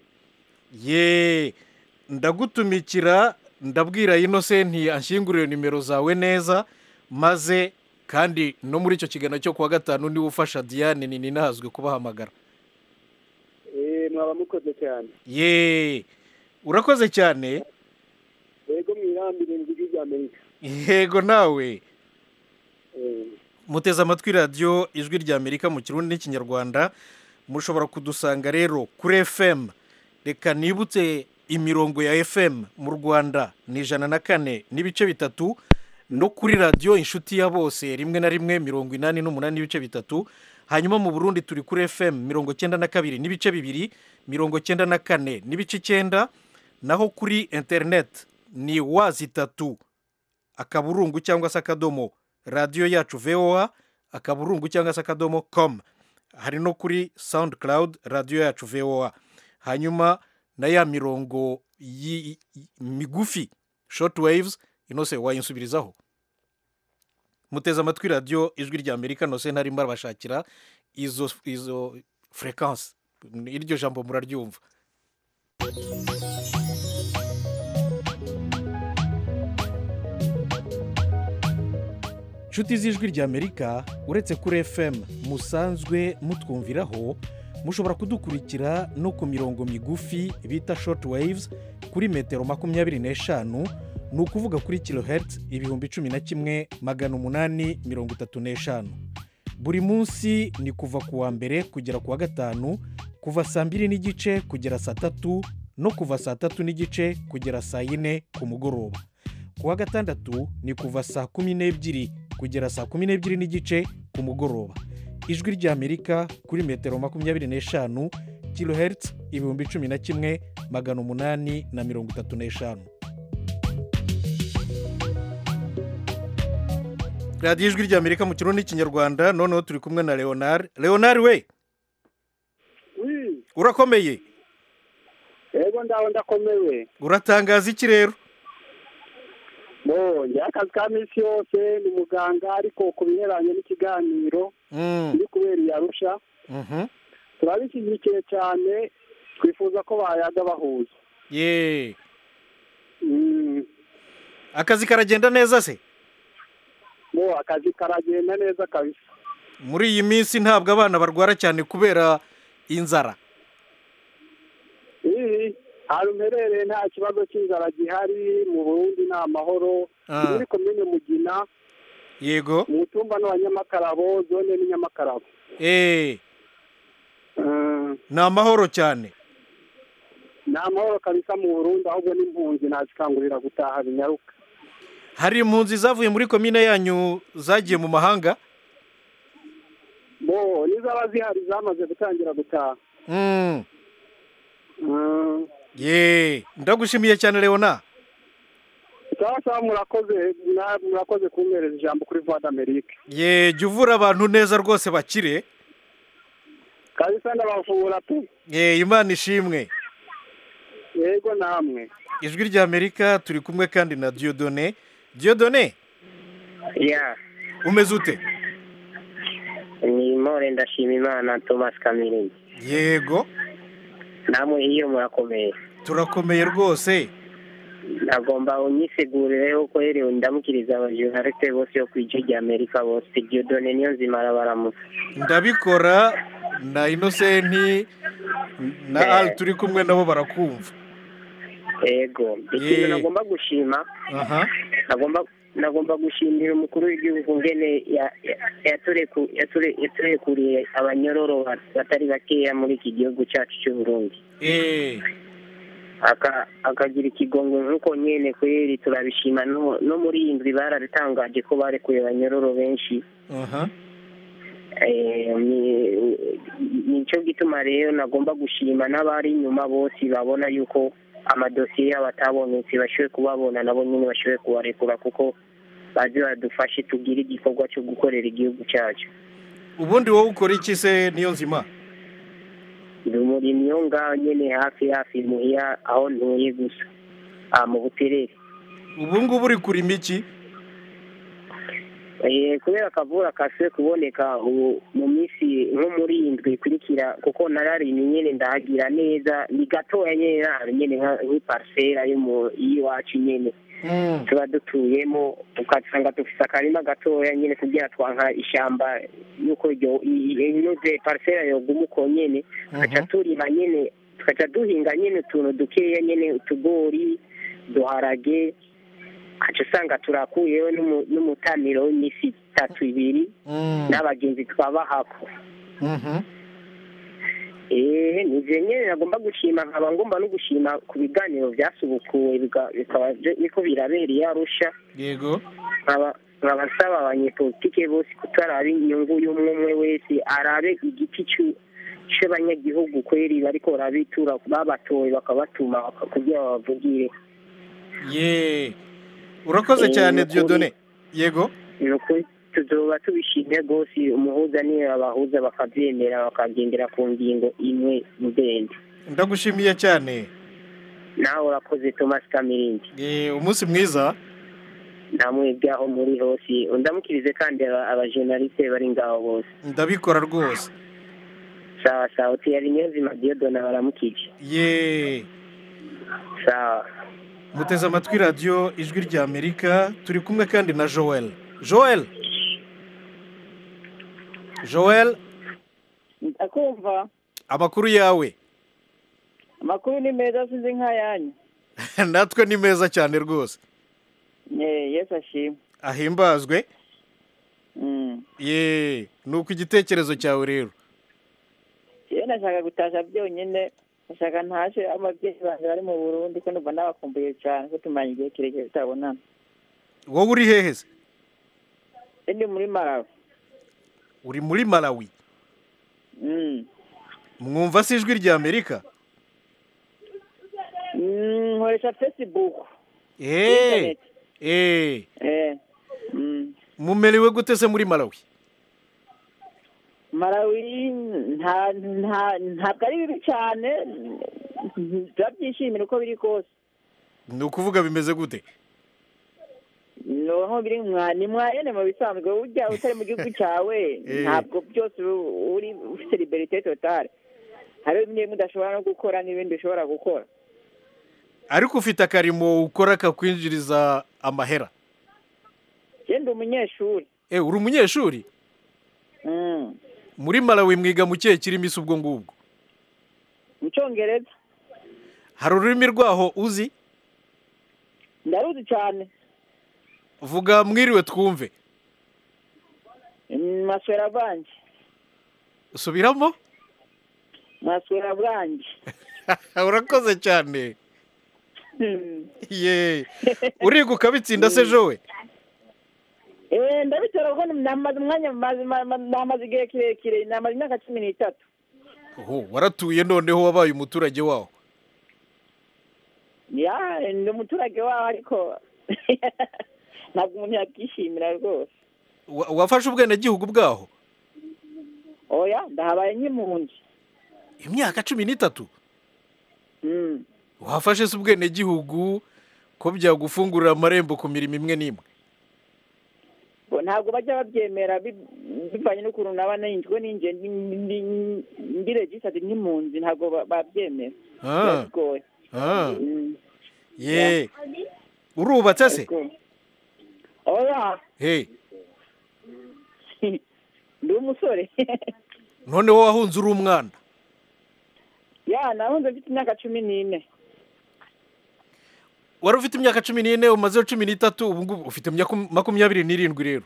Ndagutumikira ndabwira Innocent anshyingurire nimero zawe neza maze kandi no muri icyo kiganiro cyo kuwa gatanu niwe ufasha Diane nini nahazwe kubahamagara. Mwaba mukoze cyane. Urakoze cyane. Yego mwirambire n'ijwi rya Amerika. Yego nawe. Muteze amatwi radio ijwi rya Amerika mu Kirundi n'Ikinyarwanda. Mushobora kudusanga rero kuri FM. Reka nibutse imirongo ya FM mu Rwanda ni 104.3 no kuri radio inshuti ya bose rimwe na rimwe 88.3. Hanyuma mu Burundi turi kuri FM 92.2 94.9 naho kuri internet ni wazitatu akaburungu cyangwa se akadomo radio yacu VOA akaburungu cyangwa se akadomo com. Hari no kuri SoundCloud radio yacu VOA. Hanyuma na ya mirongo migufi short waves inose wayinsubirizaho. muteze amatwi radiyo ijwi rya amerika nose ntarimo arabashakira izo furekansi iryo jambo muraryumva. inshuti z'ijwi rya amerika uretse kuri fm musanzwe mutwumviraho, mushobora kudukurikira no ku mirongo migufi bita short waves kuri metero 25, ni ukuvuga kuri kilohertz 11,835. buri munsi ni kuva ku wa mbere kugera ku wa gatanu, kuva saa 2:30 kugera saa 3 no kuva saa 3:30 kugera saa 4 ku mugoroba. ku wa gatandatu ni kuva saa 12 kugera saa 12:30 ku mugoroba. ijwi ry'Amerika kuri metero 25 kilohertz 11,835. radiyo ijwi ry'Amerika mu kirundi n'ikinyarwanda. noneho turi kumwe na Leonard. Leonard we urakomeye? yego ndakomeye. uratangaza iki rero? njye akazi ka minsi yose ni muganga, ariko ku biheranye n'ikiganiro biri kubera i Arusha turabishyigikiye cyane, twifuza ko bayaga bahuza. yeee, akazi karagenda neza se? akazi karagenda neza kabisa. muri iyi minsi ntabwo abana barwara cyane kubera inzara? ahantu mperereye nta kibazo cy'inzara gihari, mu Burundi ni amahoro. muri komine Mugina, yego, mu tumba no Nyamakarabo, zone ni Nyamakarabo. ni amahoro cyane. ni amahoro kabisa mu Burundi, ahubwo n'impunzi nazikangurira gutaha binyaruka. hari impunzi zavuye muri komine yanyu zagiye mu mahanga? n'izaba zihari zamaze gutangira gutaha. yeee, ndagushimiye cyane Leona. sawa murakoze kumpereza ijambo kuri Voix d'Amerique. yeee, jya uvura abantu neza rwose bakire kabisa, ndabavura pe. yeee, Imana ishimwe. yego namwe. ijwi ry'Amerika turi kumwe kandi na Dieudonné. Dieudonné, umeze ute? ni more ndashima Imana. Thomas Kamirindi. yego, namwe iyo murakomeye? turakomeye rwose. nagomba unyisegurireho ko rero ndamukiriza abajournaliste bose yo kw'ijwi ry'Amerika bose. Dieudonné niyo nzima arabaramutse. ndabikora na Innocent na Al turi kumwe nabo barakumva. yego, ikintu nagomba gushima, nagomba gushimira umukuru w'igihugu ngene yaturekuriye abanyororo batari bakeya muri iki gihugu cyacu cy'u Burundi. akagira ikigongo nk'uko nyene kweri turabishima. no muri iyi ndwi bararitangaje ko barekuye abanyororo benshi. nicyo gituma rero nagomba gushima n'abari inyuma bose babona yuko amadosiye yabo atabonetse bashoboye kubabona, nabo nyine bashoboye kubarekura, kuko bazi badufashe tugire igikorwa cyo gukorera igihugu cyacu. ubundi wowe ukora iki se niyo nzima? ndi umurimyi wo ngaho nyine hafi muhira aho ntuye gusa, mu Buterere. ubu ngubu uri kurima iki? kubera akavura kasuye kuboneka mu minsi nko muri iyi ndwi ikurikira, kuko nararimye nyine ndahagira neza, ni gatoya nyine nk'iparisera y'iwacu nyine tuba dutuyemo, ugasanga dufite akarima gatoya nyine kugira twanka ishyamba yuko inoze parisera yoguma uko nyine, tugaca turima nyine, tugaca duhinga nyine utuntu dukeya nyine, utugori, duharage, aca usanga turakuyeho n'umutamiro w'iminsi 3-2 n'abagenzi twabahako. nije nyine nagomba gushima, nkaba ngomba no gushima ku biganiro byasubukuwe bikaba niko birabereye Arusha. yego, nkaba nsaba abanyepolitike bose kutaraba inyungu y'umwe wese, arabe igiti cy'abanyagihugu kweri bariko barabitura, babatoye bakabatuma kugira babavugire. urakoze cyane Dieudonné. yego, tuzoba tubishimye rwose, umuhuza niyo abahuza bakabyemera bakagendera ku ngingo imwe ndende. ndagushimiye cyane. nawe urakoze Thomas Kamirindi. umunsi mwiza. namwebwe aho muri hose undamukirize kandi abajournaliste bari ngaho bose ndabikora rwose sawa sawa tiyari Niyonzima Dieudonne baramukije ye sawa muteze amatwi radiyo ijwi rya amerika turi kumwe kandi na joel akumva amakuru yawe amakuru ni meza sinzi nk'ayanyu natwe ni meza cyane rwose yesu ashimwe ahimbazwe ye ni uko igitekerezo cyawe rero yewe nashaka gutasha byonyine nashaka ntashe ababyeyi banjye bari mu Burundi ko numva nabakumbuye cyane ko tumanye igihe kirekire tutabonana wowe uri hehe se ndi muri Malawi uri muri Malawi mwumva se ijwi rya amerika nkoresha Facebook mumerewe gute se muri Malawi ntabwo ari bibi cyane turabyishimira uko biri kose ni ukuvuga bimeze gute nko biri ni mwayene mu bisanzwe ujya utari mu gihugu cyawe ntabwo byose uri ufite liberite totale hari bimwe udashobora no gukora n'ibindi ushobora gukora ariko ufite akarimo ukora kakwinjiriza amahera ndi umunyeshuri uri umunyeshuri muri Malawi mwiga mu kihe kirimo isi ubwo ngubwo mu cyongereza hari ururimi rwaho uzi ndaruzi cyane vuga mwiriwe twumve maswera bwanjye subiramo maswera bwanjye urakoze cyane ye uriga ukabitsinda se jowe ndabitera ko namaze umwanya namaze igihe kirekire namaze imyaka 13 waratuye noneho wabaye umuturage waho ndi umuturage waho ariko ntabwo umuntu yakishimira rwose wafashe ubwenegihugu bwaho oya ndahabaye nk'impunzi imyaka 13 wafashe se ubwenegihugu ko byagufungurira amarembo ku mirimo imwe n'imwe ntabwo bajya babyemera bivanye n'ukuntu naba ninjwe ninjye ndi registered nk'impunzi ntabwo babyemera biragoye ye urubatse se oya ndi umusore noneho wahunze uri umwana nahunze mfite imyaka 14 wari ufite imyaka 14 umazeho 13 ubu ngubu ufite 27 rero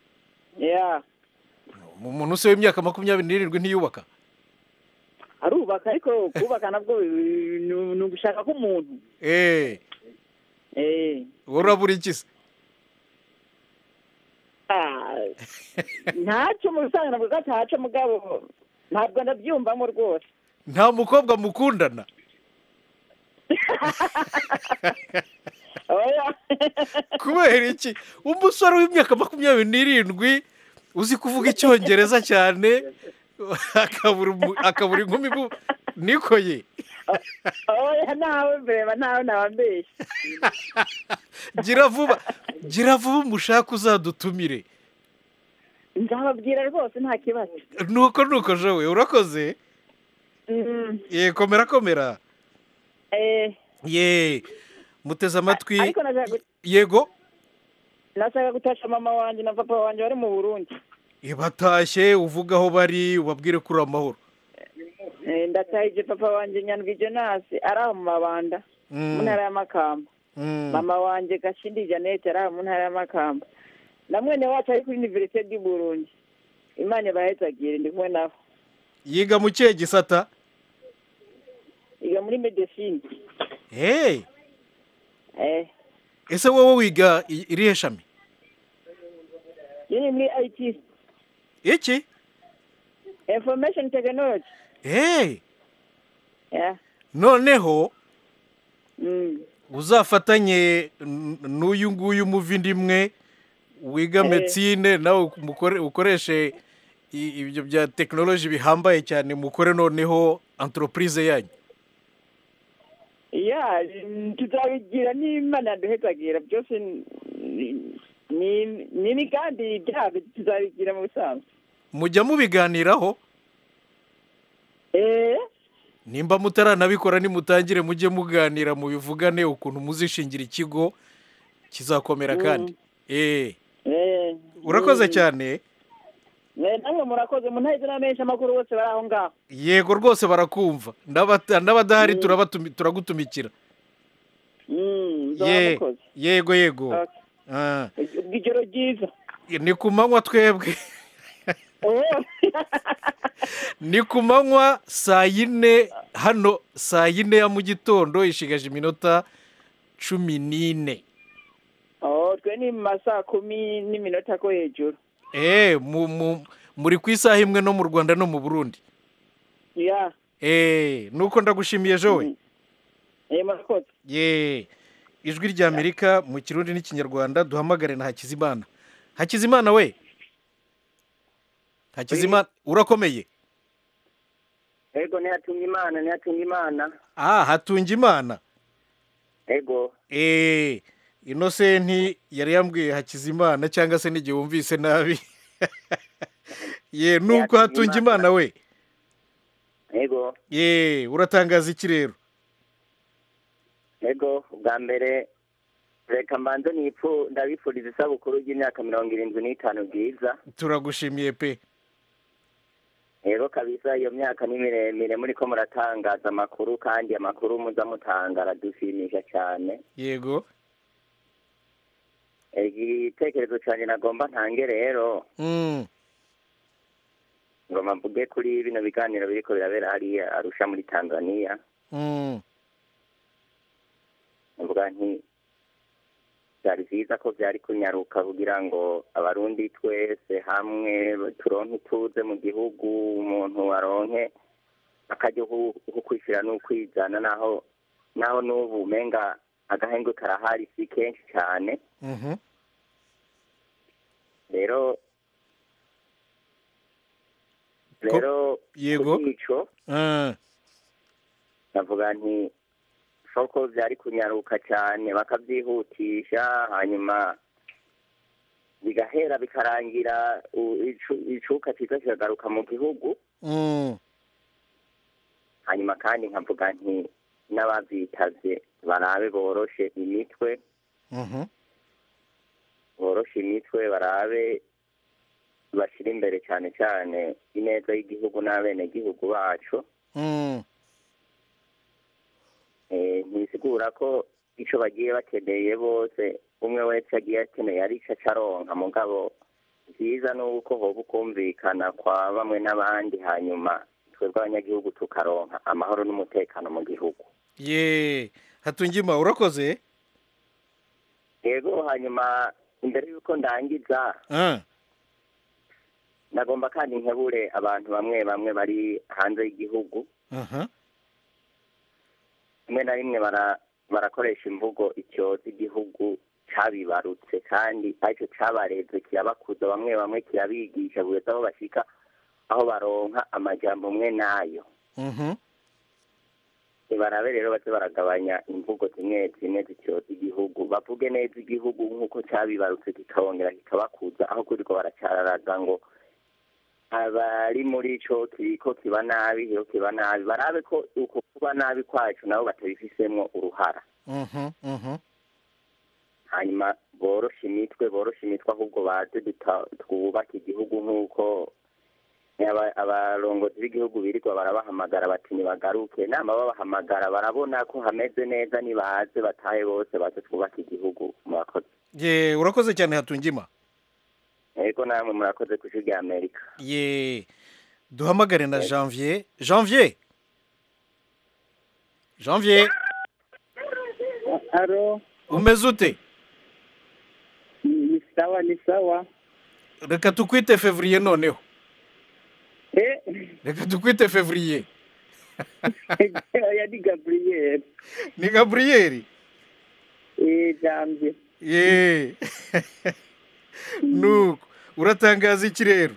umuntu se w'imyaka 27 ntiyubaka arubaka ariko kubaka nabwo ni ugushaka k'umuntu urabura iki se ntacyo mu bisanzwe nabwo gatacyo mugabo ntabwo ndabyumvamo rwose nta mukobwa mukundana kubera iki umusore w'imyaka 27 uzi kuvuga icyongereza cyane akabura inkumi nikoye oya nawe mbere nawe nabambeshye gira vuba umushaka uzadutumire nzababwira rwose nta kibazo nuko jowe urakoze komera muteze amatwi yego nashaka gutasha mama wanjye na papa wanjye bari mu Burundi batashye uvuga aho bari ubabwire ko uri amahoro ndatahije papa wanjye Nyandwi Jonas ari aho mu Mabanda mu ntara y'Amakamba mama wanjye Gashindi Jeannette ari aho mu ntara y'Amakamba na mwene wacu ari kuri Université du Burundi Imana bahezagire ndi kumwe nabo yiga mu kihe gisata yiga muri medicine ese wowe wiga irihe shami yini muri IT iki information technology noneho uzafatanye n'uyu nguyu muvindimwe wiga medicine nawe ukoreshe ibyo bya technology bihambaye cyane mukore noneho entreprise yanyu tuzabigira n'Imana duhezagira byose ni imigambi byabo tuzabigira mu bisanzwe. mujya mubiganiraho nimba mutaranabikora nimutangire mujye muganira mubivugane ukuntu muzishingira ikigo kizakomera kandi urakoze cyane namwe murakoze munaheze n'amenshi amakuru bose bari aho ngaho. yego rwose barakumva n'abadahari turagutumikira. yego ijoro ryiza ni ku manywa twebwe ni ku manywa saa yine hano saa yine ya mu gitondo ishigaje iminota 14. twe ni mu masaa 10 n'iminota ko hejuru. muri ku isaha imwe no mu Rwanda no mu Burundi. nuko ndagushimiye Joe. murakoze. ijwi rya Amerika mu Kirundi n'Ikinyarwanda duhamagare na Hakizimana. Hakizimana we. Hakizimana urakomeye? Ego ni Hatungimana. Hatungimana. Ego. Innocent yari yambwiye Hakizimana cyangwa se n'igihe wumvise nabi. nuko Hatungimana we. Ego. uratangaza iki rero? Ego bwa mbere reka mbanze ndabifuriza isabukuru y'imyaka 75 bwiza. Turagushimiye pe. Ego kabisa iyo myaka ni miremire muri ko muratangaza amakuru kandi amakuru muza mutanga aradushimisha cyane. Yego. Igitekerezo cyane nagomba ntange rero. Ngoma mvuge kuri bino biganiro biriko birabera hariya Arusha muri Tanzania. Mvuga nti byari byiza ko byari kunyaruka kugira ngo abarundi twese hamwe turonke ituze mu gihugu umuntu aronke akajya kwishyira n'ukwizana naho n'ubu umenga agahenge karahari si kenshi cyane. rero yego ico navuga nti soko byari kunyaruka cyane bakabyihutisha hanyuma bigahera bikarangira icuka cyiza kikagaruka mu gihugu. hanyuma kandi nkavuga nti n'ababyitavye barabe boroshe imitwe. boroshe imitwe barabe bashyira imbere cyane cyane ineza y'igihugu n'abenegihugu bacu. ntisigura ko icyo bagiye bakeneye bose umwe wese agiye akeneye ari cyo acaronka mugabo byiza ni uko hoba ukumvikana kwa bamwe n'abandi hanyuma twebwe abanyagihugu tukaronka amahoro n'umutekano mu gihugu. Hatungima urakoze. Yego hanyuma imbere y'uko ndangiza nagomba kandi nkebure abantu bamwe bari hanze y'igihugu. rimwe na rimwe barakoresha imvugo icyoza igihugu cyabibarutse kandi aricyo cyabareze kirabakuza bamwe kirabigisha bugeze aho bashyika aho baronka amajambo umwe nayo. barabe rero baze baragabanya imvugo zimwe zicyoza igihugu bavuge neza igihugu nk'uko cyabibarutse kikabongera kikabakuza aho kuriko baracyararaza ngo abari muri ico kiriko kiba nabi iyo kiba nabi barabe ko uko kuba nabi kwacu nabo batabifisemo uruhara. hanyuma boroshe imitwe ahubwo baze twubaka igihugu nk'uko abarongozi b'igihugu birirwa barabahamagara bati nibagaruke nama babahamagara barabona ko hameze neza nibaze batahe bose baze twubaka igihugu. murakoze. urakoze cyane Hatungima. Ego namwe murakoze ku ijwi rya Amerika. duhamagare na Janvier. Alo. umeze ute? Ni sawa. Reka tukwite Fevrier noneho. Reka tukwite Fevrier. Ya ni Gabriel. Ni Gabriel? Janvier. nuko uratangaza iki rero?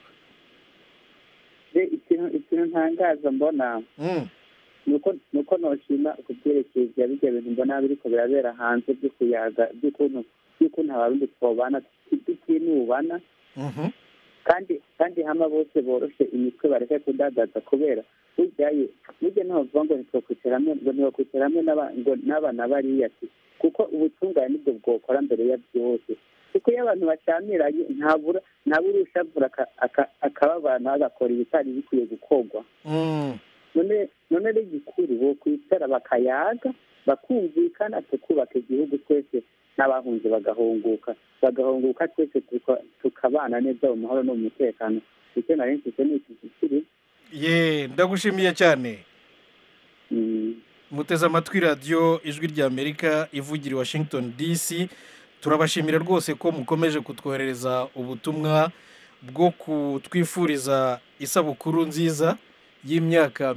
ikintu ntangaza mbona nuko noshima ku byerekeye bya bijya bintu mbona biriko birabera hanze byo kuyaga by'ukuntu yuko nta barundi twobana tutinubana kandi hama bose boroshe imitwe bareke kudadaza kubera burya ntavuga ngo ntitwokwicara hamwe ngo n'abana bariya kuko ubutungane nibwo bwokora mbere ya byose kuko iyo abantu bacamiranye ntabura ushavura akababana agakora ibitari bikwiye gukorwa none rero igikuru bokwicara bakayaga bakumvikana tukubaka igihugu twese n'abahunze bagahunguka twese tukabana neza mu mahoro no mu mutekano icyo nari mfite ni iki kiri ndagushimiye cyane muteze amatwi radiyo ijwi ry'Amerika ivugira i Washington DC turabashimira rwose ko mukomeje kutwoherereza ubutumwa bwo kutwifuriza isabukuru nziza y'imyaka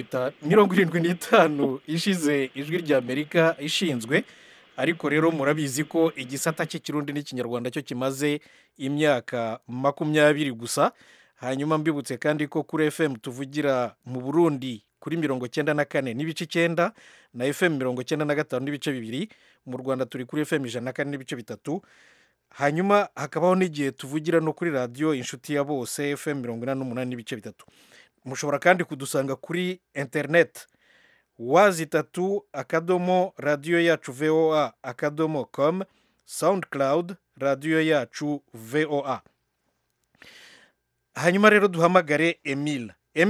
75 ishize ijwi ry'Amerika ishinzwe ariko rero murabizi ko igisata cy'ikirundi n'ikinyarwanda cyo kimaze imyaka 20 gusa hanyuma mbibutse kandi ko kuri FM tuvugira mu Burundi kuri 94 n'ibice 9 na FM 95 n'ibice 2 mu Rwanda turi kuri FM 104 n'ibice 3 hanyuma hakabaho n'igihe tuvugira no kuri radio inshuti ya bose FM 88 n'ibice 3 mushobora kandi kudusanga kuri internet wazitatu akadomo radio yacu VOA akadomo.com SoundCloud radio yacu VOA. Hanyuma rero duhamagare Emile.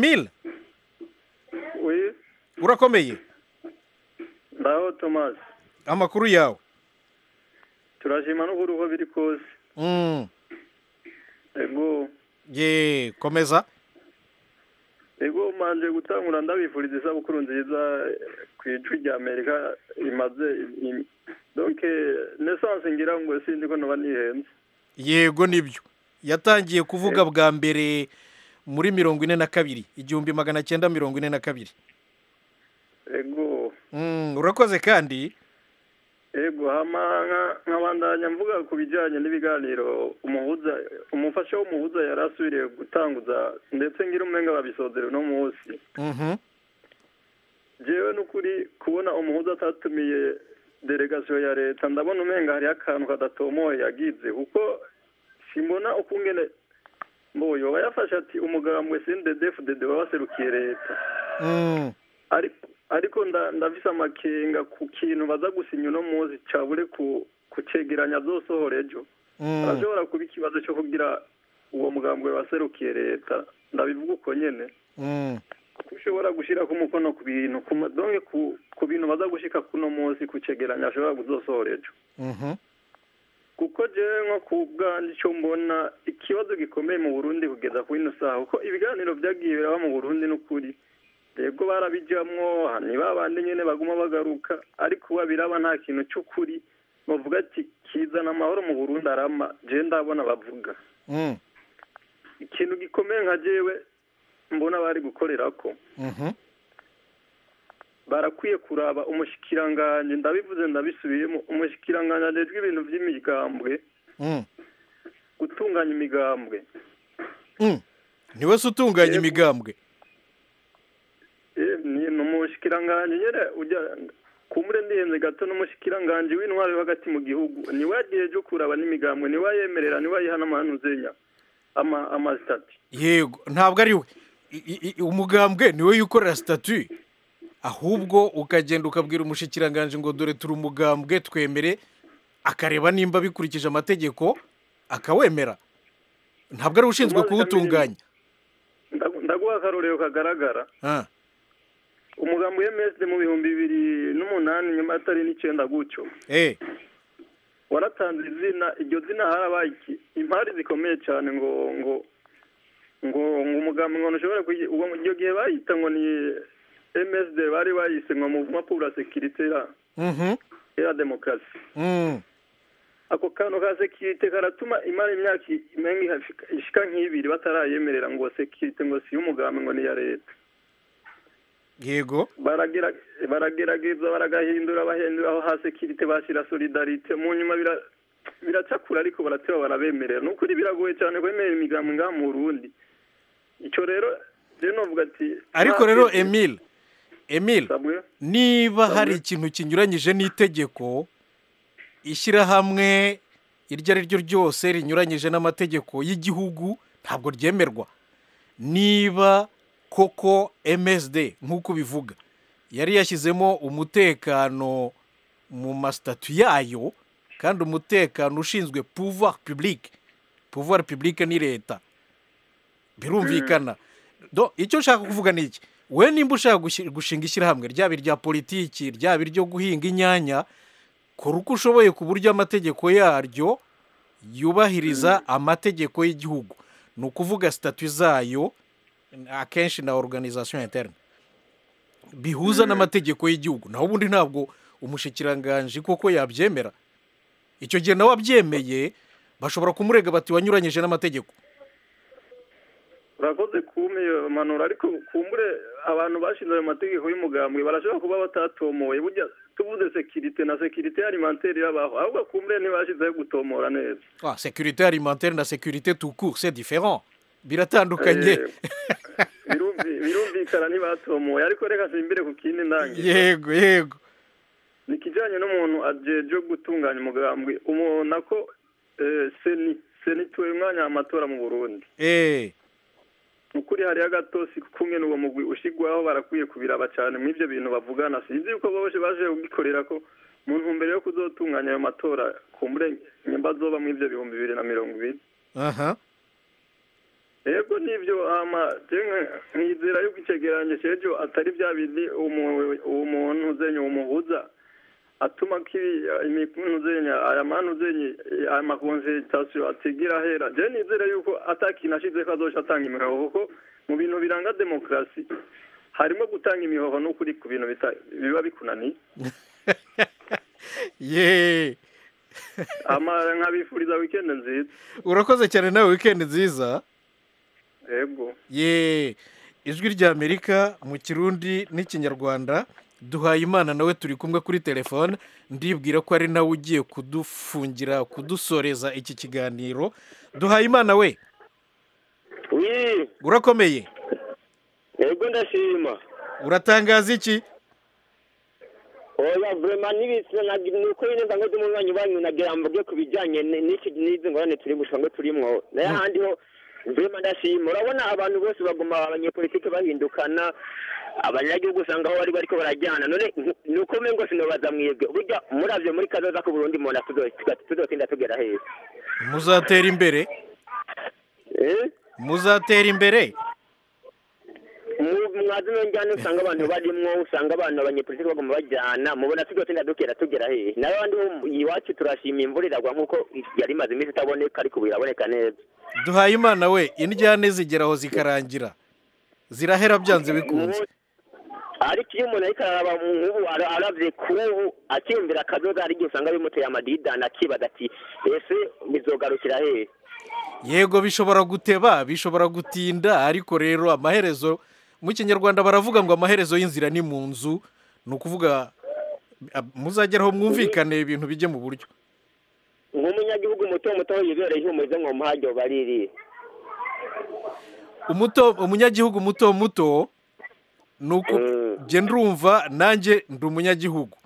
Oui. Urakomeye? Ndaho Thomas. Amakuru yawe? Turashima no kuruho biri kose. Ego. Komeza. Ego manje gutangura ndabifuriza isabukuru nziza ku ijwi ry'Amerika imaze donc naissance ngira ngo sindi ko noba nihenze. Yego nibyo. Yatangiye kuvuga bwa mbere muri 42 1942. Ego. Urakoze kandi. Ego nkabandanya mvuga ku bijyanye n'ibiganiro umufasha w'umuhuza yarasubiriye gutanguza ndetse ngira umenga babisozera no munsi. Jewe n'ukuri kubona umuhuza atatumiye delegation ya leta ndabona umenga hari akantu kadatomoye yagize kuko simbona ukungene mboyo bayafasha ati umugambwe CNDD-FDD wabaserukiye leta. Ariko ndavisa amakenga ku kintu baza gusinya no muzi cabure kucegeranya zosohora ejo. Arashobora kuba ikibazo cyo kugira uwo mugambwe waserukiye leta ndabivuga uko nyene. Kushobora gushira ku mukono ku bintu donc ku bintu baza gushika kuno muzi kucegeranya ashobora kuzosohora ejo. Kuko je nko kubwandi cyo mbona ikibazo gikomeye mu Burundi kugeza ku ino saha uko ibiganiro byagiye biraba mu Burundi n'ukuri yego barabijamwo ni babandi nyene baguma bagaruka ariko wabiraba nta kintu cy'ukuri bavuga ati kizana amahoro mu Burundi arama je ndabona bavuga ikintu gikomeye nka jewe mbona bari gukorerako barakwiye kuraba umushikiranganje ndabivuze ndabisubiyemo umushikiranganje ajejwe ibintu by'imigambwe gutunganya imigambwe niwe se utunganya imigambwe ni umushikiranganje nyene ujya kumure ndihenze gato n'umushikiranganje w'intwari hagati mu gihugu niwe agiye kuraba n'imigambwe niwe yemerera niwe yihana amanuzenya amastati yego ntabwo ari we umugambwe niwe yukorera statut ahubwo ukagenda ukabwira umushikiranganje ngo dore turi umugambwe twemere akareba nimba bikurikije amategeko akawemera ntabwo ari ushinzwe kuwutunganya ndaguha akarorero kagaragara umugambi w'MSD mu 2008 nyuma atari n'icenda gucyo waratanze izina iryo zina harabaye impari zikomeye cyane ngo umugambi ngo ushobora uwo iryo gihe bayita ngo ni MSD bari bayise ngo mouvement pour la sécurité et la démocratie ako kantu ka sécurité karatuma imara imyaka imenga ishika nk'ibiri batarayemerera ngo sécurité ngo si umugambi ngo ni ya leta yego baragerageza baragahindura aho ha sécurité bashira solidarité mu nyuma biracakura ariko barateba barabemerera nukuri biragoye cyane kwemera imigambi nga mu Burundi icyo rero novuga ati ariko rero Emile niba hari ikintu kinyuranyije n'itegeko ishyirahamwe iryo ari ryo ryose rinyuranyije n'amategeko y'igihugu ntabwo ryemerwa. Niba koko MSD nk'uko bivuga yari yashyizemo umutekano mu masitatu yayo, kandi umutekano ushinzwe pouvoir public ni leta, birumvikana. Icyo nshaka kuvuga ni iki, we nimba ushaka gushinga ishyirahamwe ryaba irya politiki ryaba iryo guhinga inyanya, kora uko ushoboye ku buryo amategeko yaryo yubahiriza amategeko y'igihugu, ni ukuvuga sitatu zayo akenshi na organisation interne bihuza n'amategeko y'igihugu. Naho ubundi ntabwo umushikiranganji koko yabyemera. Icyo gihe nawe abyemeye bashobora kumurega bati wanyuranyije n'amategeko. urakoze kumanura, ariko kumbure abantu bashinze ayo mategeko y'umugambwe barashobora kuba batatomoye. burya tuvuze sekirite na sekirite alimentaire yabaho, ahubwo kumbure ntibashizeho gutomora neza. Sekirite alimentaire na sekirite tout court c'est différent, biratandukanye. birumvikana ntibatomoye, ariko reka simbire ku kindi ndangiza. Yego ni kijanye n'umuntu ajeje gutunganya umugambwe, umubona ko seni tuwe mwanya amatora mu Burundi. Ukuri hari agatosi kumwe n'uwo mugwi ushigwaho, barakwiye kubiraba cyane mu ivyo bintu bavugana. Sinzi yuko bose baje kugikorera ko mu ntumbero yo kuzotunganya ayo matora kumbure nyamba zoba mu ivyo 2020. Yego nivyo nkizera yuko icegeranje cejo atari bya bindi umuntu uzenye umuhuza atuma imikunu zenya aya manu zenye aya makonsultation atigira hera. Je nizera yuko atakinashize ko azosha atanga imihoho, kuko mu bintu biranga demokrasi harimo gutanga imihoho no kuri ku bintu biba bikunaniye. Nkabifuriza weekend nziza. Urakoze cyane nawe, weekend nziza. Yego. Ijwi rya Amerika mu Kirundi n'Ikinyarwanda. Duhayimana nawe turi kumwe kuri telefone, ndibwira ko ari nawe ugiye kudusoreza iki kiganiro. Duhayimana we, urakomeye? Yego ndashima. Uratangaza iki? Oya vraiment nibisana nuko nyine ngo ndi munywanyi banyu nagira mvuge kubijyanye n'izi ngorane turi bushango turimo. Naye handi ho vraiment ndashima. Urabona abantu bose baguma abanyepolitike bahindukana, abanyagihugu usanga aho bari bariko barajyana. None nuko mengo sinobaza mwebwe burya muravye muri kazoza ku Burundi mona tuzotinda tugera heza. Muzatera imbere? Muzatera imbere? Mwazino njyana usanga abantu barimwo, usanga abantu abanyepolitike baguma bajyana, mubona tuzotinda tugera hehe. Nayo andi iwacu turashima imvura iragwa nkuko yari maze iminsi itaboneka, ariko biraboneka neza. Duhayimana we, indyane zigeraho zikarangira, zirahera byanze bikunze. Ariko iyo umuntu ariko nk'ubu aravye kubu akimbira akazoza, ari igihe usanga bimuteye amadidana akibaza ati ese bizogarukira hehe. Yego bishobora guteba, bishobora gutinda, ariko rero amaherezo mu Kinyarwanda baravuga ngo amaherezo y'inzira ni mu nzu. Ni ukuvuga muzageraho mwumvikane ibintu bijye mu buryo. Nk'umunyagihugu muto yibereye ihumurize ngo muhajyo bariri. Umunyagihugu muto nuko je ndumva nanjye ndi umunyagihugu,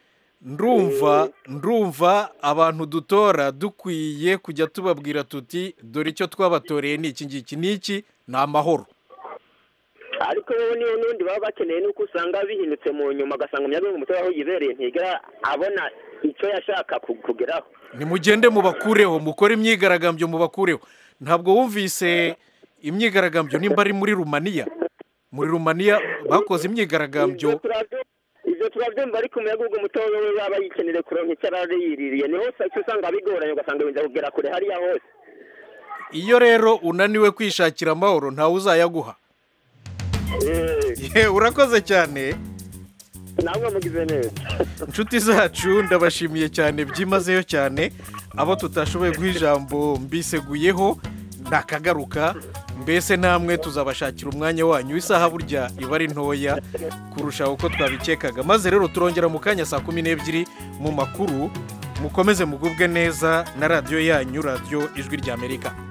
ndumva abantu dutora dukwiye kujya tubabwira tuti dore icyo twabatoreye ni iki ngiki n'iki, ni amahoro. Ariko niyo nundi baba bakeneye nuko usanga bihindutse mu nyuma, agasanga umunyagihugu muto aho yibereye ntigera abona icyo yashaka kugeraho. Nimugende mubakureho, mukore imyigaragambyo mubakureho. Ntabwo wumvise imyigaragambyo nimba ari muri Rumaniya? Muri Rumaniya bakoze imyigaragambyo. Ibyo turabyumva, ariko umuyagihugu muto we yaba yikeneye kuronka icyo arariyiririye, niho usanga bigoranye, ugasanga binza kugera kure hariya hose. Iyo rero unaniwe kwishakira amahoro ntawe uzayaguha. Urakoze cyane. Namwe mugize neza. Inshuti zacu ndabashimiye cyane byimazeyo cyane. Abo tutashoboye guha ijambo mbiseguyeho nakagaruka. Mbese namwe tuzabashakira umwanya wanyu, isaha burya iba ari ntoya kurusha uko twabikekaga. Maze rero turongera mu kanya saa 12 mu makuru. Mukomeze mugubwe neza na radio yanyu, Radio Ijwi rya Amerika.